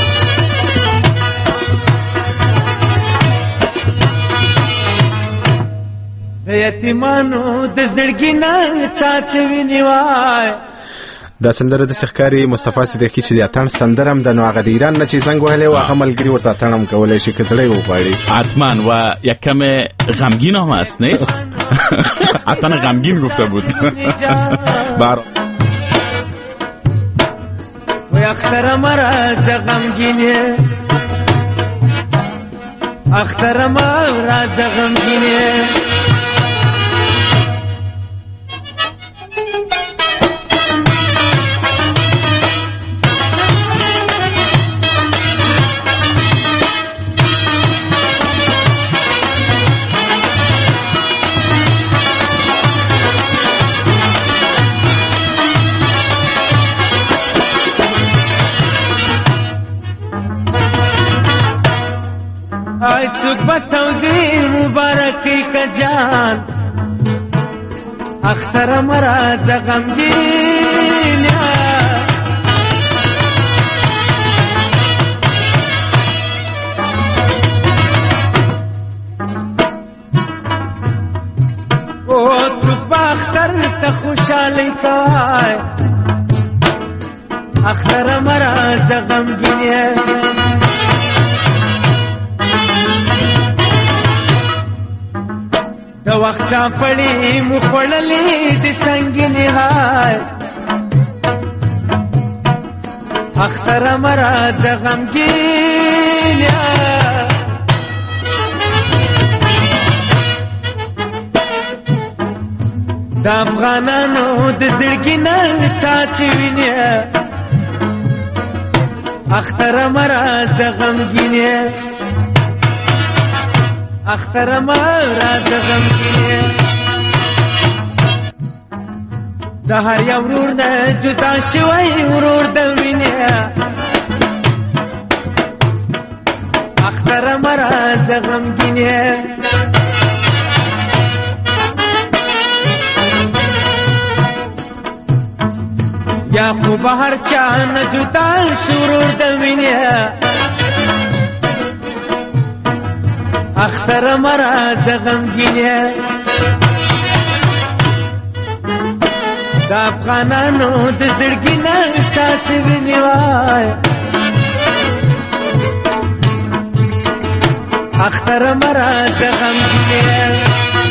د یتیمانو د زړګي نه څاڅوي نیوای. دا سندره د سخکاری مصطفی صدیقی چې د اتن سندرم د نو هغه د ایران نه چې زنګ وهلې او هغه ملګری ورته اتنم کولای شي که زړی وغواړي حتما و یک کم غمگین هم هست نیست. اتن غمگین گفته بود. و اختر مرا د غمگینه اختر مرا د غمگینه آی څوک بتاو دی مبارکی کا جان اختر مرا د غمگین او څوک باختر ته خوشاله کای اختر مرا د غمگین د وخت پړې مو خړلې د سنگینې هاي اختر مرا د غمگین د افغانانو د زړګي نه څاڅوي اختر مرا د غمگین اختر مرا د غمگین د هر یو ورور نه جدا شوی ورور د وینې اختر مرا د غمگین یا خو به هر چا نه جدا شورور د وینې اختر مرا د غمگین د افغانانو د زړګي نه څاڅي وینې وای اختر مراد غمګینه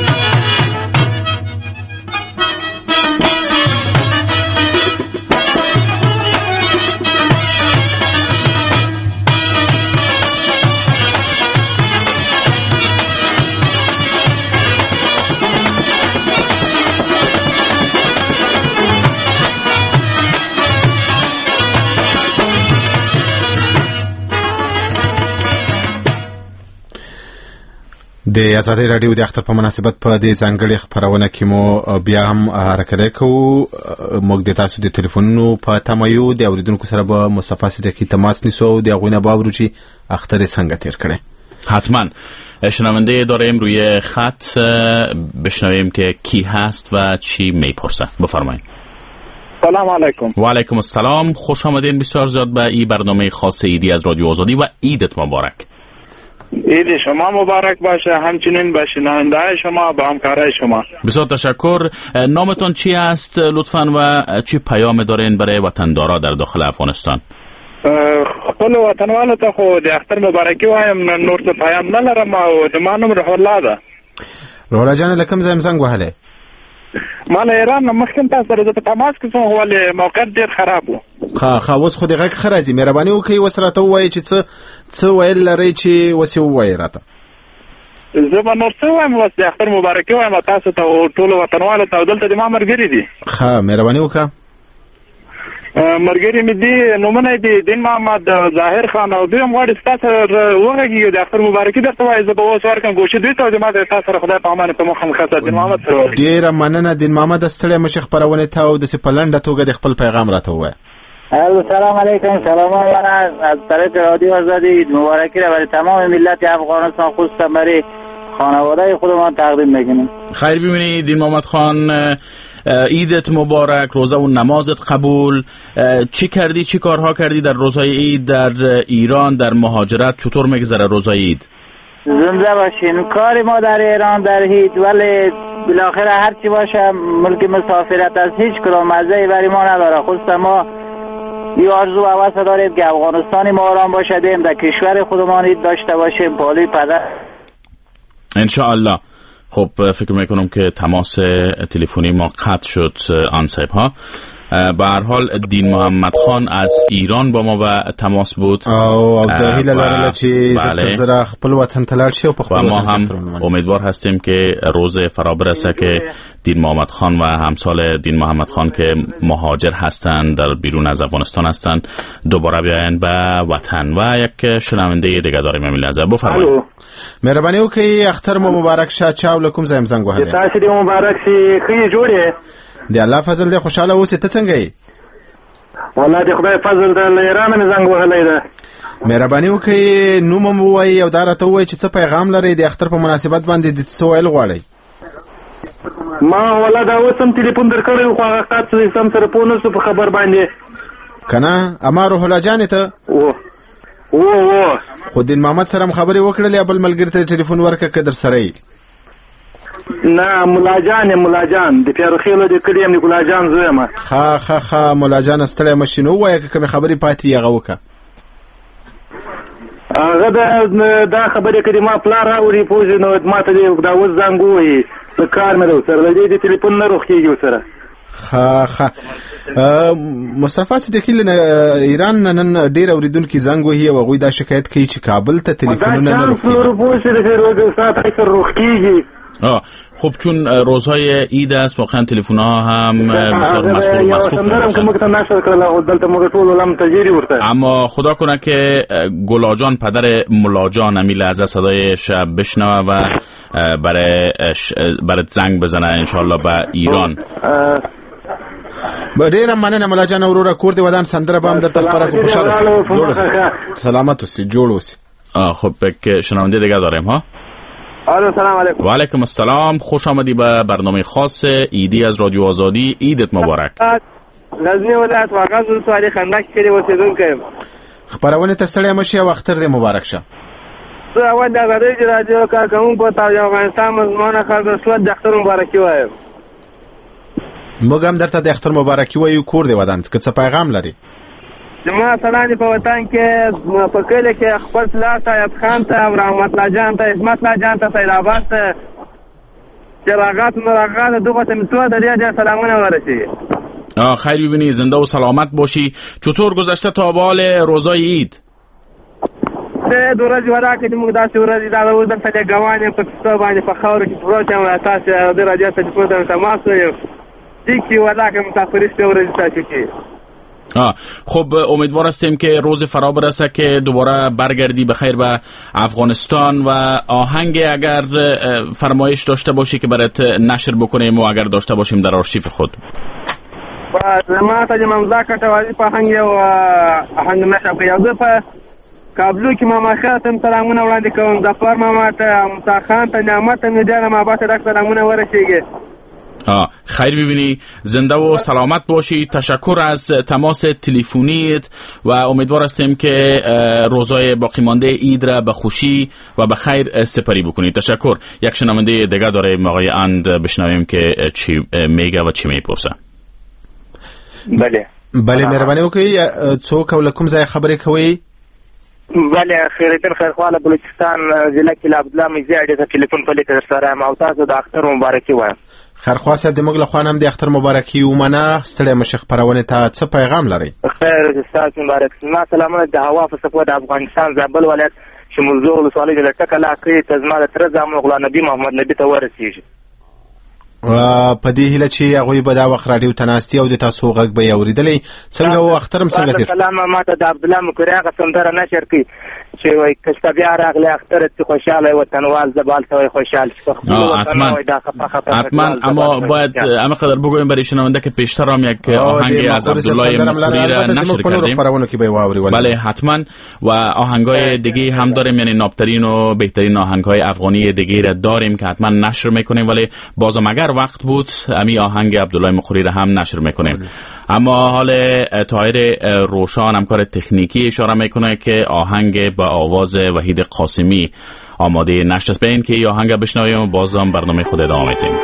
د آزادۍ رادیو د اختر په مناسبت په دې ځانګړي خبرونه کې مو بیا هم حرکت کوو. موږ د تاسو د ټلیفونونو په تمه یو. د اوریدونکو سره به مصطفی صدیقی تماس نیسو و د هغوی نه باورو چې اختر څنګه تیر کړی. حتما شنونده داریم روی خط، بشنویم که کی هست و چی میپرسه. بفرمایید. سلام علیکم. و علیکم السلام. خوش آمدین بسیار زیاد به این برنامه خاص عیدی از رادیو آزادی و عیدت مبارک. عید شما مبارک باشه، همچنین به شنونده شما، به همکارای شما. بسیار تشکر. نامتون چی است لطفاً و چی پیام دارین برای وطندارا در داخل افغانستان؟ خپل وطنوالو ته خو د اختر مبارکي وایم، نور څه پیام نه لرم او د ما نوم روح الله ده. روح الله جان لکم زنګ وهلی؟ ما له ایران نه مخکې تاسو سره د تماس کوم، ولې موقعیت ډېر خراب و. ښه اوس خو د غږ ښه راځي. مهرباني وکړئ اوس راته ووایئ چې څه ویل لرئ چې اوس یې ووایئ راته. زه به نور څه وایم، اوس د اختر مبارکي وایم تاسو ته او ټولو وطنوالو ته. دلته د ما ملګري دي. ښه مهرباني وکړه. ملګري مې دي، نومونه دي دین محمد، ظاهر خان، او دوی هم غواړي ستاسو وغږیږي د اختر مبارکي درته وایي. زه به اوس ورکړم ګوشې دوی ته او زما د تاسو سره خدای په امان په مخه مخه دین محمد سره. ډېره مننه دین محمد، ستړی مه شې خپرونې ته او داسې په لنډه توګه د خپل پیغام راته ووایه. سلام علیکم. سلام از طریق رادیو آزادی عید مبارکی را برای تمام ملت افغانستان خصوصا برای خانواده خودمان تقدیم میکنیم. خیر ببینید دین محمد خان، عیدت مبارک، روزه و نمازت قبول. چی کردی، چی کارها کردی در روزهای عید در ایران، در مهاجرت؟ چطور میگذره روزهای عید؟ زنده باشین. کار ما در ایران در عید، ولی بالاخره هر چی باشه ملک مسافرت از هیچ کدام مزه‌ای برای ما نداره. خصوصا ما یه آرزو و هوس داریم که افغانستان ما آرام باشه، دیم در کشور خودمان عید داشته باشیم پالوی پدر انشاءالله. خب فکر میکنم که تماس تلفنی ما قطع شد آن صاحب ها. به هر حال دین محمد خان از ایران با ما و تماس بود او د هیله لرله چې زړه خپل وطن ته لاړ شي او په خپل ما هم امیدوار هستیم که روز فرا برسه که دین محمد خان و همسال دین محمد خان که مهاجر هستند، در بیرون از افغانستان هستند، دوباره بیاین به وطن. و یک شنونده دیگه داریم امیل نظر. بفرمایید. مهرباني وکړئ. اختر مو مبارک شه. چا ولکم زم زنګ وهلی؟ تاسو دې مبارک شي. خې جوړه دی الله فضل دې خوشاله اوسې. ته څنګه یې؟ والله دې خدای فضل د ایران مې زنګ وهلی ده. مهرباني وکړئ نوم مو وایي او دا راته ووایي چې څه پیغام لرئ د اختر په مناسبت باندې د څه ویل غواړئ؟ ما والله دا اوس هم تلیفون درکړی خو هغه خاص سم سره پوه نه شو په خبر باندې کنه. اما روح الله جانې ته و خو دین محمد سره هم خبرې وکړلې؟ بل ملګري ته ټلیفون ورکړه که در سره یې؟ نه مولا جان د پیاروخیلو د کلي ام نیکولا جان زوی ما. ښه مولا جان ستړی مه شې. نو ووایه که کومې خبرې پاتې یې هغه وکړه. هغه دا خبرې کړي ما پلار راوړي پوه نو ما ته دا اوس زنګ ووایي د کار مې ده ورسره، د دې د ټلیفون نه روغ کېږي ورسره. ښه مصطفی صدیقی له ایران نه نن ډېر اورېدونکي زنګ وهي او هغوی دا شکایت کوي چې کابل ته تلیفونونه نه روغ کېږي. خب چون روزهای عید است واقعا تلفن‌ها هم بسیار مصروف، اما خدا کنه که گلاجان پدر ملاجان امی لحظه صدایش بشنوه و برای زنگ بزنه انشالله به ایران. ډیره مننه مولا جان وروره. کور دې ودان سندره به هم درته خبره کو. خوشاله اوسې، سلامت اوسې، جوړ اوسې. خب یک شنونده دیگه داریم ها. سلام علیکم. و علیکم السلام. خوش آمدی به برنامه خاص عیدی از رادیو آزادی. عیدت مبارک. غزنی ولایت واغاز ولسوالۍ خندق کې اوسېدونکی یم. خپرونې ته ستړی مه شې او اختر دې مبارک شه. زه اول د آزادۍ راډیو کارکوونکو ته د افغانستان مضمونه خلکو د اختر مبارکي وایم. موږ هم درته د اختر مبارکي وایو کور دی ودان که څه پیغام لري زما سلام په وطن کې په کله کې خپل پلار صاحب خان ته او رحمت الله جان ته عصمت الله جان ته سید عباس ته چراغات مراغات دغه ته متو د دې سلامونه ورسیږي. خیر ببینی، زنده و سلامت باشی. چطور گذشته تا به حال روزای عید؟ د ورځې وراکې د موږ داسې ورځې دا اوس دلته د ګوانې په کیسه باندې په خاورو کې پروت یم، تاسو د راډیو څخه چې پروت یم تماس یم دې کې وراکې مسافري شپې ورځې تاسو کې. خب امیدوار هستیم که روز فرا برسه که دوباره برگردی بخیر به افغانستان و آهنگ اگر فرمایش داشته باشی که برات نشر بکنیم و اگر داشته باشیم در آرشیف خود. ما ته د ممزه کټوالي په آهنګ یو آهنګ نشه په یو په کابلو کې ماما خاتم سلامونه وړاندې کوم د پلار ماما ته موسی خان ته نعمت میدانه ما با ته سلامونه ورسیږي. خیر ببینی، زنده و سلامت باشی. تشکر از تماس تلفنیت و امیدوار هستیم که روزای باقی مانده عید را به خوشی و به خیر سپری بکنید. تشکر. یک شنونده دیگه داره آقای اند، بشنویم که چی میگه و چی میپرسه. بله مهرباني وکړئ. څوک او له کوم ځای خبرې کوئ؟ بله خیرالدین خیرخواله بلوچستان ضلع کې له عبدالله میزی اډې ته ټلیفون په لیکه در سره یم او تاسو د اختر مبارکي وایم. خیرخوا صاحب د موږ له خوا هم د اختر مبارکي ومنه. ستړی مشه خپرونې ته څه پیغام لرئ؟ خیر ستاسو مبارک. زما سلامونه د هوا په صفو د افغانستان زابل ولایت شمولزور ولسوالۍ د ټکه علاقې ته زما د تره زامن غلام نبي محمد نبي ته ورسېږي. په دې هیله چې هغوی به دا وخت راډیو ته ناستي او د تاسو غږ به یې اورېدلی. څنګه و اختر هم څنګه تېر شو؟ سلام ماته د عبدالله مکري هغه سندره نشر کړي چې وایي که بیا راغلی اختر چې خوشحاله وطنوال زبال ته وایي خوشحال چې په خپل وطن وایي دا خفه حتما. اما باید همه قدر بگویم برای شنونده که پیشتر هم یک آهنگ از عبدالله مکري را نشر کردیم. بله حتما. و آهنگای دیگه هم داریم، یعنی نابترین و بهترین آهنگهای افغانی دیگه را داریم که حتما نشر میکنیم، ولی بازم اگر وقت بود امی آهنگ عبدالله مکري را هم نشر میکنیم. اما حال طاهر روشان همکار تکنیکی اشاره میکنه که آهنگ با آواز وحید قاسمی آماده نشر است. به این که آهنگ بشنویم و بازم برنامه خود ادامه میدیم.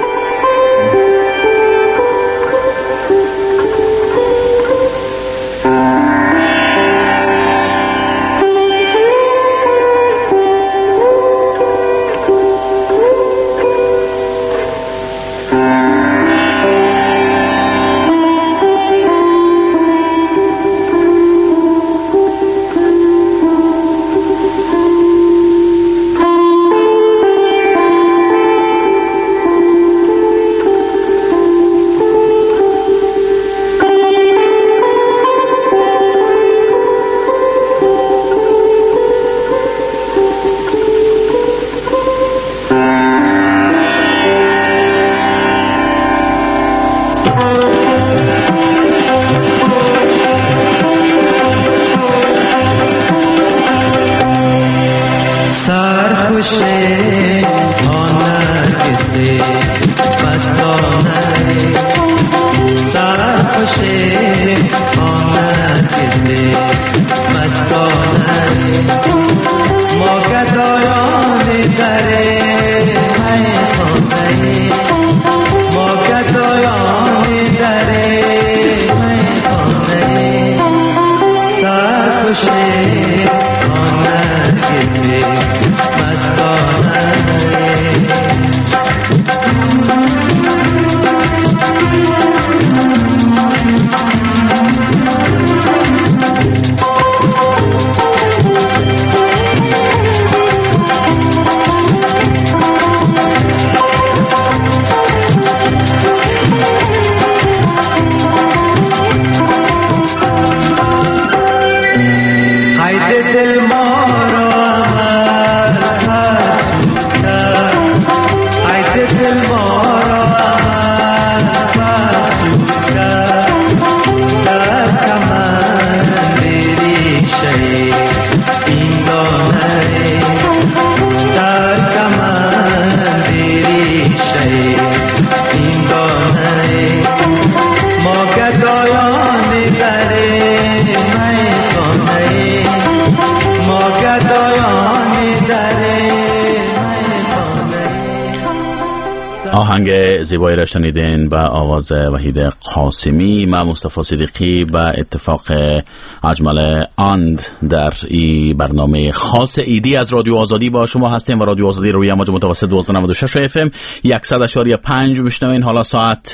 آهنگ زیبایی را شنیدین با آواز وحید قاسمی. من مصطفی صدیقی با اتفاق اجمل اند در این برنامه خاص ایدی از رادیو آزادی با شما هستیم و رادیو آزادی روی امواج متوسط 1296 اف ام 100.5 میشنوین. حالا ساعت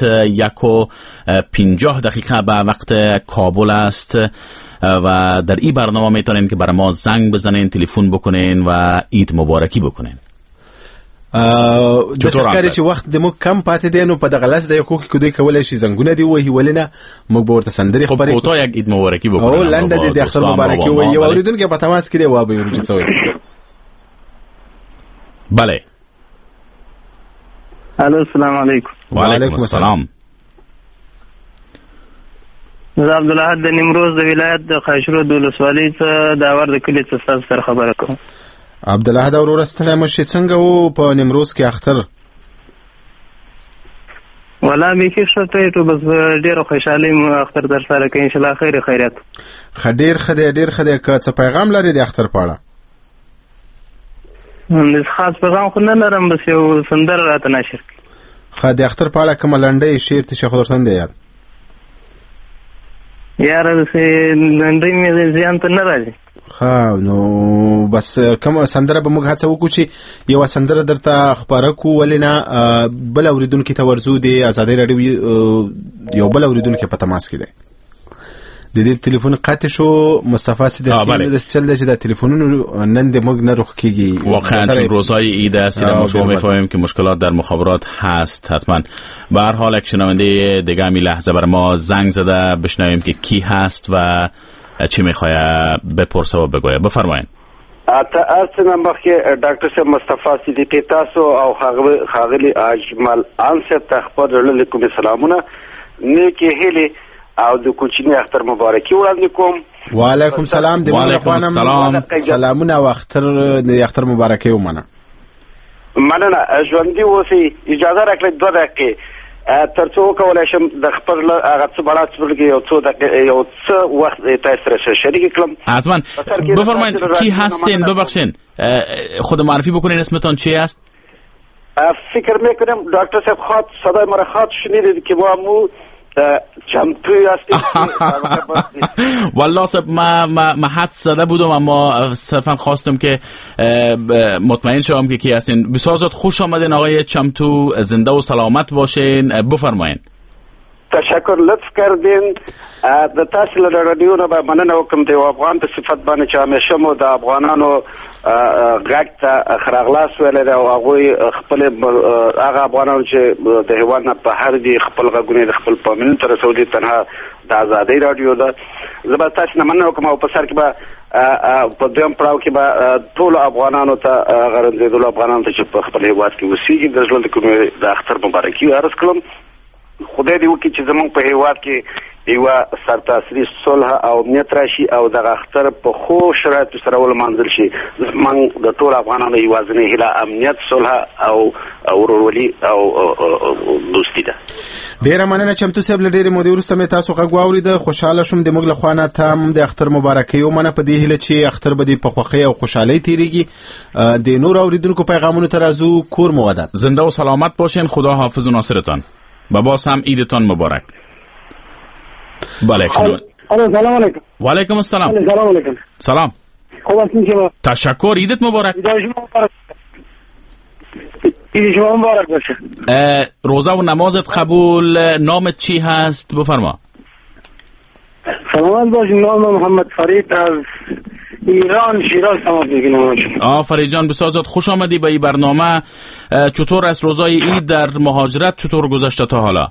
1:50 به وقت کابل است و در این برنامه میتونین که برای ما زنگ بزنین، تلفن بکنین و عید مبارکی بکنین. د سکاري چې وخت د موږ کم پاتې دی نو په دغه لاس د یو کوکي کدی کولای شي زنګونه دی وਹੀ ولنه موږ به ورته سندري خبرې کوو. ته یک عید مبارکي وکړه او لنډه د اختر مبارکي وي. یو اوریدونکو په تماس کې دی و به ورته څوي. بله. الو السلام علیکم. وعلیکم السلام. زه عبدالله د نیمروز د ولایت د خاشرود ولسوالۍ څخه د اور د کلي څخه سره خبره کوم. عبدالله دا ورور ستړی مشي څنګه وو په نیمروز کې اختر؟ ولا به کې شته ته بس ډیره خوشاله مو اختر در سره کې ان شاء الله خیر خیرات. ډیر خدای که څه پیغام لري د اختر په اړه؟ نو خاص پیغام خو نه لرم، بس یو سندر راته نشر. خا د اختر په اړه کوم لنډی شعر ته شیخ درتن دی یاد؟ یاره سه لنډی مې ځان ته نه راځي. ها نو بس کوم سندره به موږ هڅه وکړو چې یو سندره درته خبره کو ولنه بل اوریدونکو ته ورزو دی آزادۍ رادیو یو بل اوریدونکو په تماس کې دی. د دې ټلیفون قطع شو. مصطفی صدیقی د چل چې د ټلیفونونو نن د موږ نه رخ کیږي. واقعا روزهای عید است ما شما میفهمیم که مشکلات در مخابرات هست. حتما به هر حال یک شنونده دیگه همین لحظه بر ما زنگ زده بشنویم که کی هست و چی میخواه بپرسه و بگویه. بفرمایید. ارسنه مخی ډاکټر صاحب مصطفی صدیقی تاسو او خاغلی اجمل انصر تخبر علیکم سلامونه نیکی هیلی او د کوچنی اختر مبارکی وړاندې کوم. وعلیکم سلام. د وعلیکم سلامونه او اختر مبارکی ومنه. مننه. ژوندۍ اوسئ. اجازه راکړئ 2 دقیقې ترڅو وکولای شم د خپل هغه څه بلات څرګ یو څه وخت تاسو سره شریک کړم. حتما. بفرمایید کی هستین؟ ببخشین خود معرفی بکنین، اسمتون چی است؟ فکر میکنم دکتر صاحب خاط صدای مرا خاط شنیدید که با مو چمتوی هستیم. والله صاحب ما حد زده بودم اما صرفا خواستم که مطمئن شوم که کی هستین. بسیار زیاد خوش آمدین آقای چمتو، زنده و سلامت باشین. بفرمایین. تشکر لطف کردین. د تاسو له رادیو نه مننه وکم د افغان په صفت باندې چې همیشه مو د افغانانو غږ ته خراغلاس ویل او هغه خپل هغه افغانانو چې د هیواد نه په هر دی خپل غږونه د خپل پامن تر سعودي تنها د آزادۍ رادیو ده. زه تاسو نه مننه وکم او په سر کې به په دویم پړاو کې به ټول افغانانو ته غرضېدل افغانانو ته چې په خپل هیواد کې وسیږي د ژوند کوم د اختر مبارکي عرض کړم. خدای دې وکړي چې زمونږ په هیواد کې یو سرتاسري صلح او امنیت راشي او د اختر په خو شرایطو سره ولمانځل شي. زمونږ د ټول افغانانو یوازینۍ هیله امنیت، صلح او ورورولي او دوستي ده. ډیره مننه چمتو صاحب. له ډیرې مودې وروسته مې تاسو غږ واورېده. خوشحاله شوم. د موږ له خوا نه ته هم د اختر مبارکۍ ومنه په دې هیله چې اختر به دې په خوښۍ او خوشحالۍ تېرېږي. د نور اوریدونکو پیغامونو ته راځو. کور مو ودان. زنده و سلامت باشین. خدا حافظ و ناصرتان و باز هم عیدتان مبارک. بله. سلام علیکم. و علیکم السلام. سلام علیکم. سلام. خوب هستین شما؟ تشکر. عیدت مبارک. عید شما مبارک باشه. روزه و نمازت قبول. نامت چی هست؟ بفرما. سلامت باشین. نام محمد فرید از ایران شیراز تماس میگیرم. فرید جان بسیار زیاد خوش آمدی به این برنامه. چطور از روزای عید در مهاجرت چطور گذشته تا حالا؟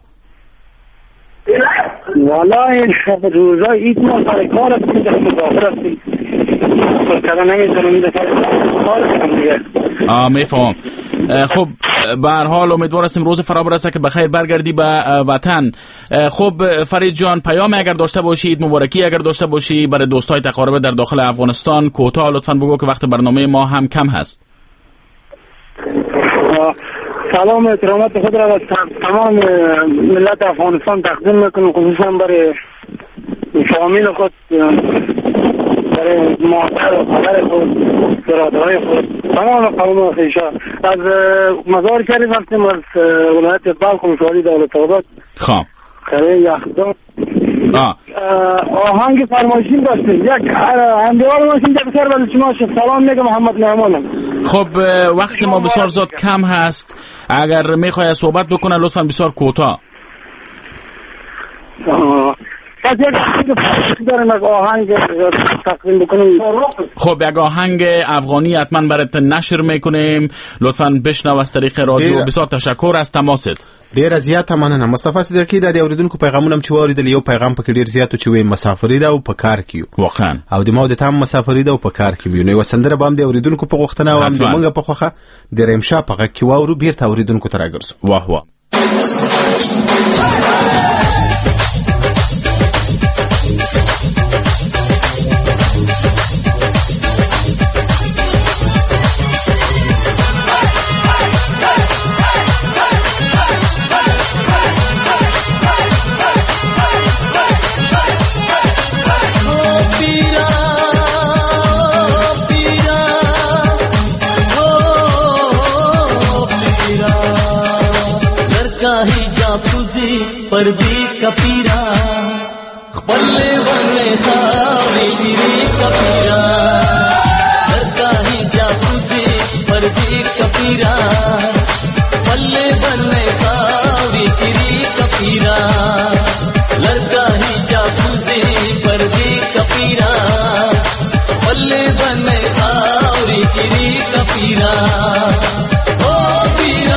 والا روزای عید ما سر کار هستیم، در مسافر هستیم، کلا نمیتونم کار کنم دیگه. میفهم. خب به هر حال امیدوار هستیم روز فرا برسه که بخیر برگردی به وطن. خب فرید جان پیام اگر داشته باشی، عید مبارکی اگر داشته باشی برای دوستای تقارب در داخل افغانستان کوتاه لطفاً بگو که وقت برنامه ما هم کم هست. سلام احترامات خود را تمام ملت افغانستان تقدیم میکنم، خصوصا برای فامیل خود برای مادر و پدر خود، برادرای خود، تمام قوم خویشان. از مزار شریف هستیم، از ولایت بلخ ولسوالی دولت آباد. خب خیلی یخدان آهنگ فرمایشی داشتیم. یک اندیوال ماشین که بسیار بله شما سلام میگم محمد نعمانم. خب وقت ما بسیار زیاد کم هست، اگر میخوای صحبت بکنه لطفا بسیار کوتاه. پس یک آهنگ تقدیم بکنیم. خب یک آهنگ افغانی حتما برات نشر میکنیم، لطفا بشنو از طریق رادیو. بسیار تشکر از تماست. ډیر زیات مننه مصطفی صدیقی. د اوریدونکو پیغامونه چې واریدل، یو پیغام پکې ډیر زیات چې وي مسافرې ده او په کار کې واقعا، او د ما د تام مسافرې ده او په کار کې وي. نو وسندره باندې اوریدونکو په غوښتنه او هم د مونږ په خوخه د رمشا په غږ کې واورو بیرته اوریدونکو ته راګرځو. واه واه पर भी कपीरा बल्ले बल्ले खावे तेरी कपीरा लड़का ही जासूसी पर भी कपीरा बल्ले बल्ले खावे तेरी कपीरा लड़का ही जासूसी पर भी कपीरा बल्ले बल्ले खावे तेरी कपीरा ओ पीरा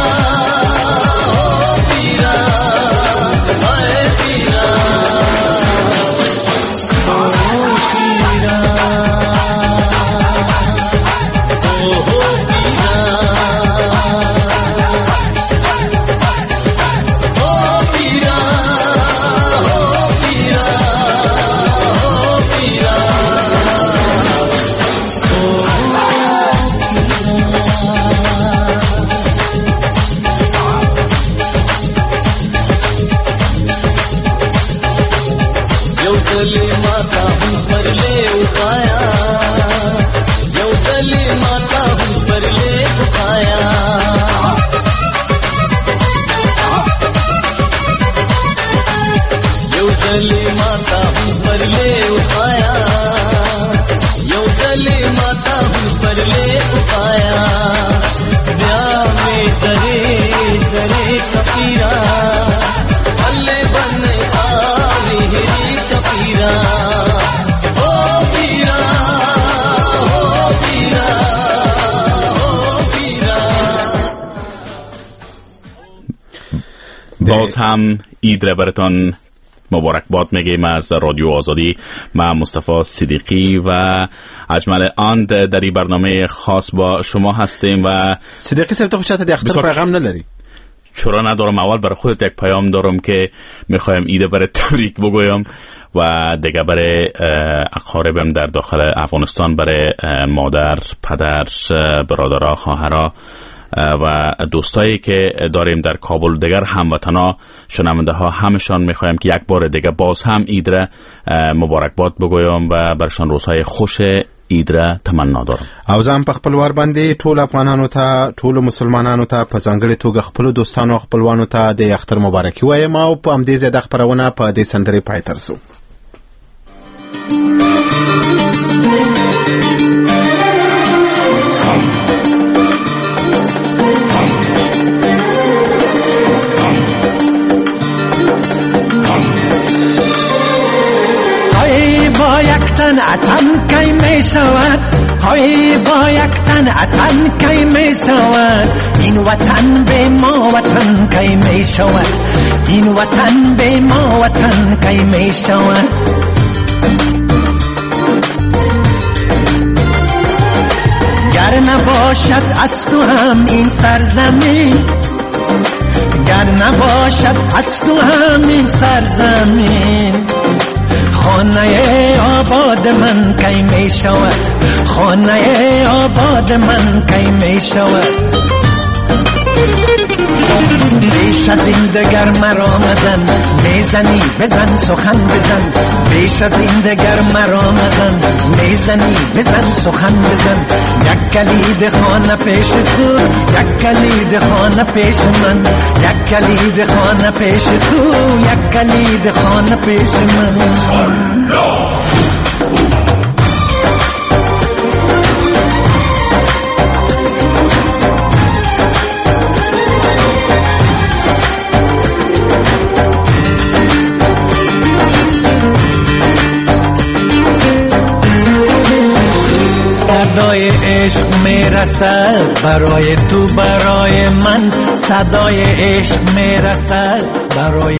باز هم عید را براتان مبارکباد میگیم از رادیو آزادی. من مصطفی صدیقی و اجمل اند در این برنامه خاص با شما هستیم. و صدیقی صاحب تو خوشت اختر پیغام نداری؟ چرا ندارم. اول برای خودت یک پیام دارم که میخوایم عید برای تبریک بگویم و دیگه برای اقاربم در داخل افغانستان، برای مادر، پدر، برادرها، خواهرها و دوستایی که داریم در کابل، دیگر هموطنا، شنونده ها، همشان میخوایم که یک بار دیگه باز هم عید را مبارکباد بگویم و برشان روزهای خوش عید را تمنا دارم. او ځم په خپلوار باندې ټول افغانانو ته، ټول مسلمانانو ته، په ځانګړي توګه خپل دوستانو او خپلوانو ته د اختر مبارکي وایم او په همدې ځای د خبرونه په دې سندرې پای ته رسو. اتن کی می شود، های با یک تن اتن کی می شود، این وطن به ما وطن کی می شود، این وطن به ما وطن کی می شود. گر نباشد از تو هم این سرزمین، گر نباشد از تو هم این سرزمین، خانه آباد من کی می شود، خانه آباد من کی می شود. بیش از این دگر مرا مزن، میزنی بزن سخن بزن. بیش از این دگر مرا مزن، میزنی بزن سخن بزن. یک کلید خانه پیش تو، یک کلید خانه پیش من. یک کلید خانه پیش تو، یک کلید خانه پیش من. صدای عشق میرسد برای تو برای من. صدای عشق میرسد برای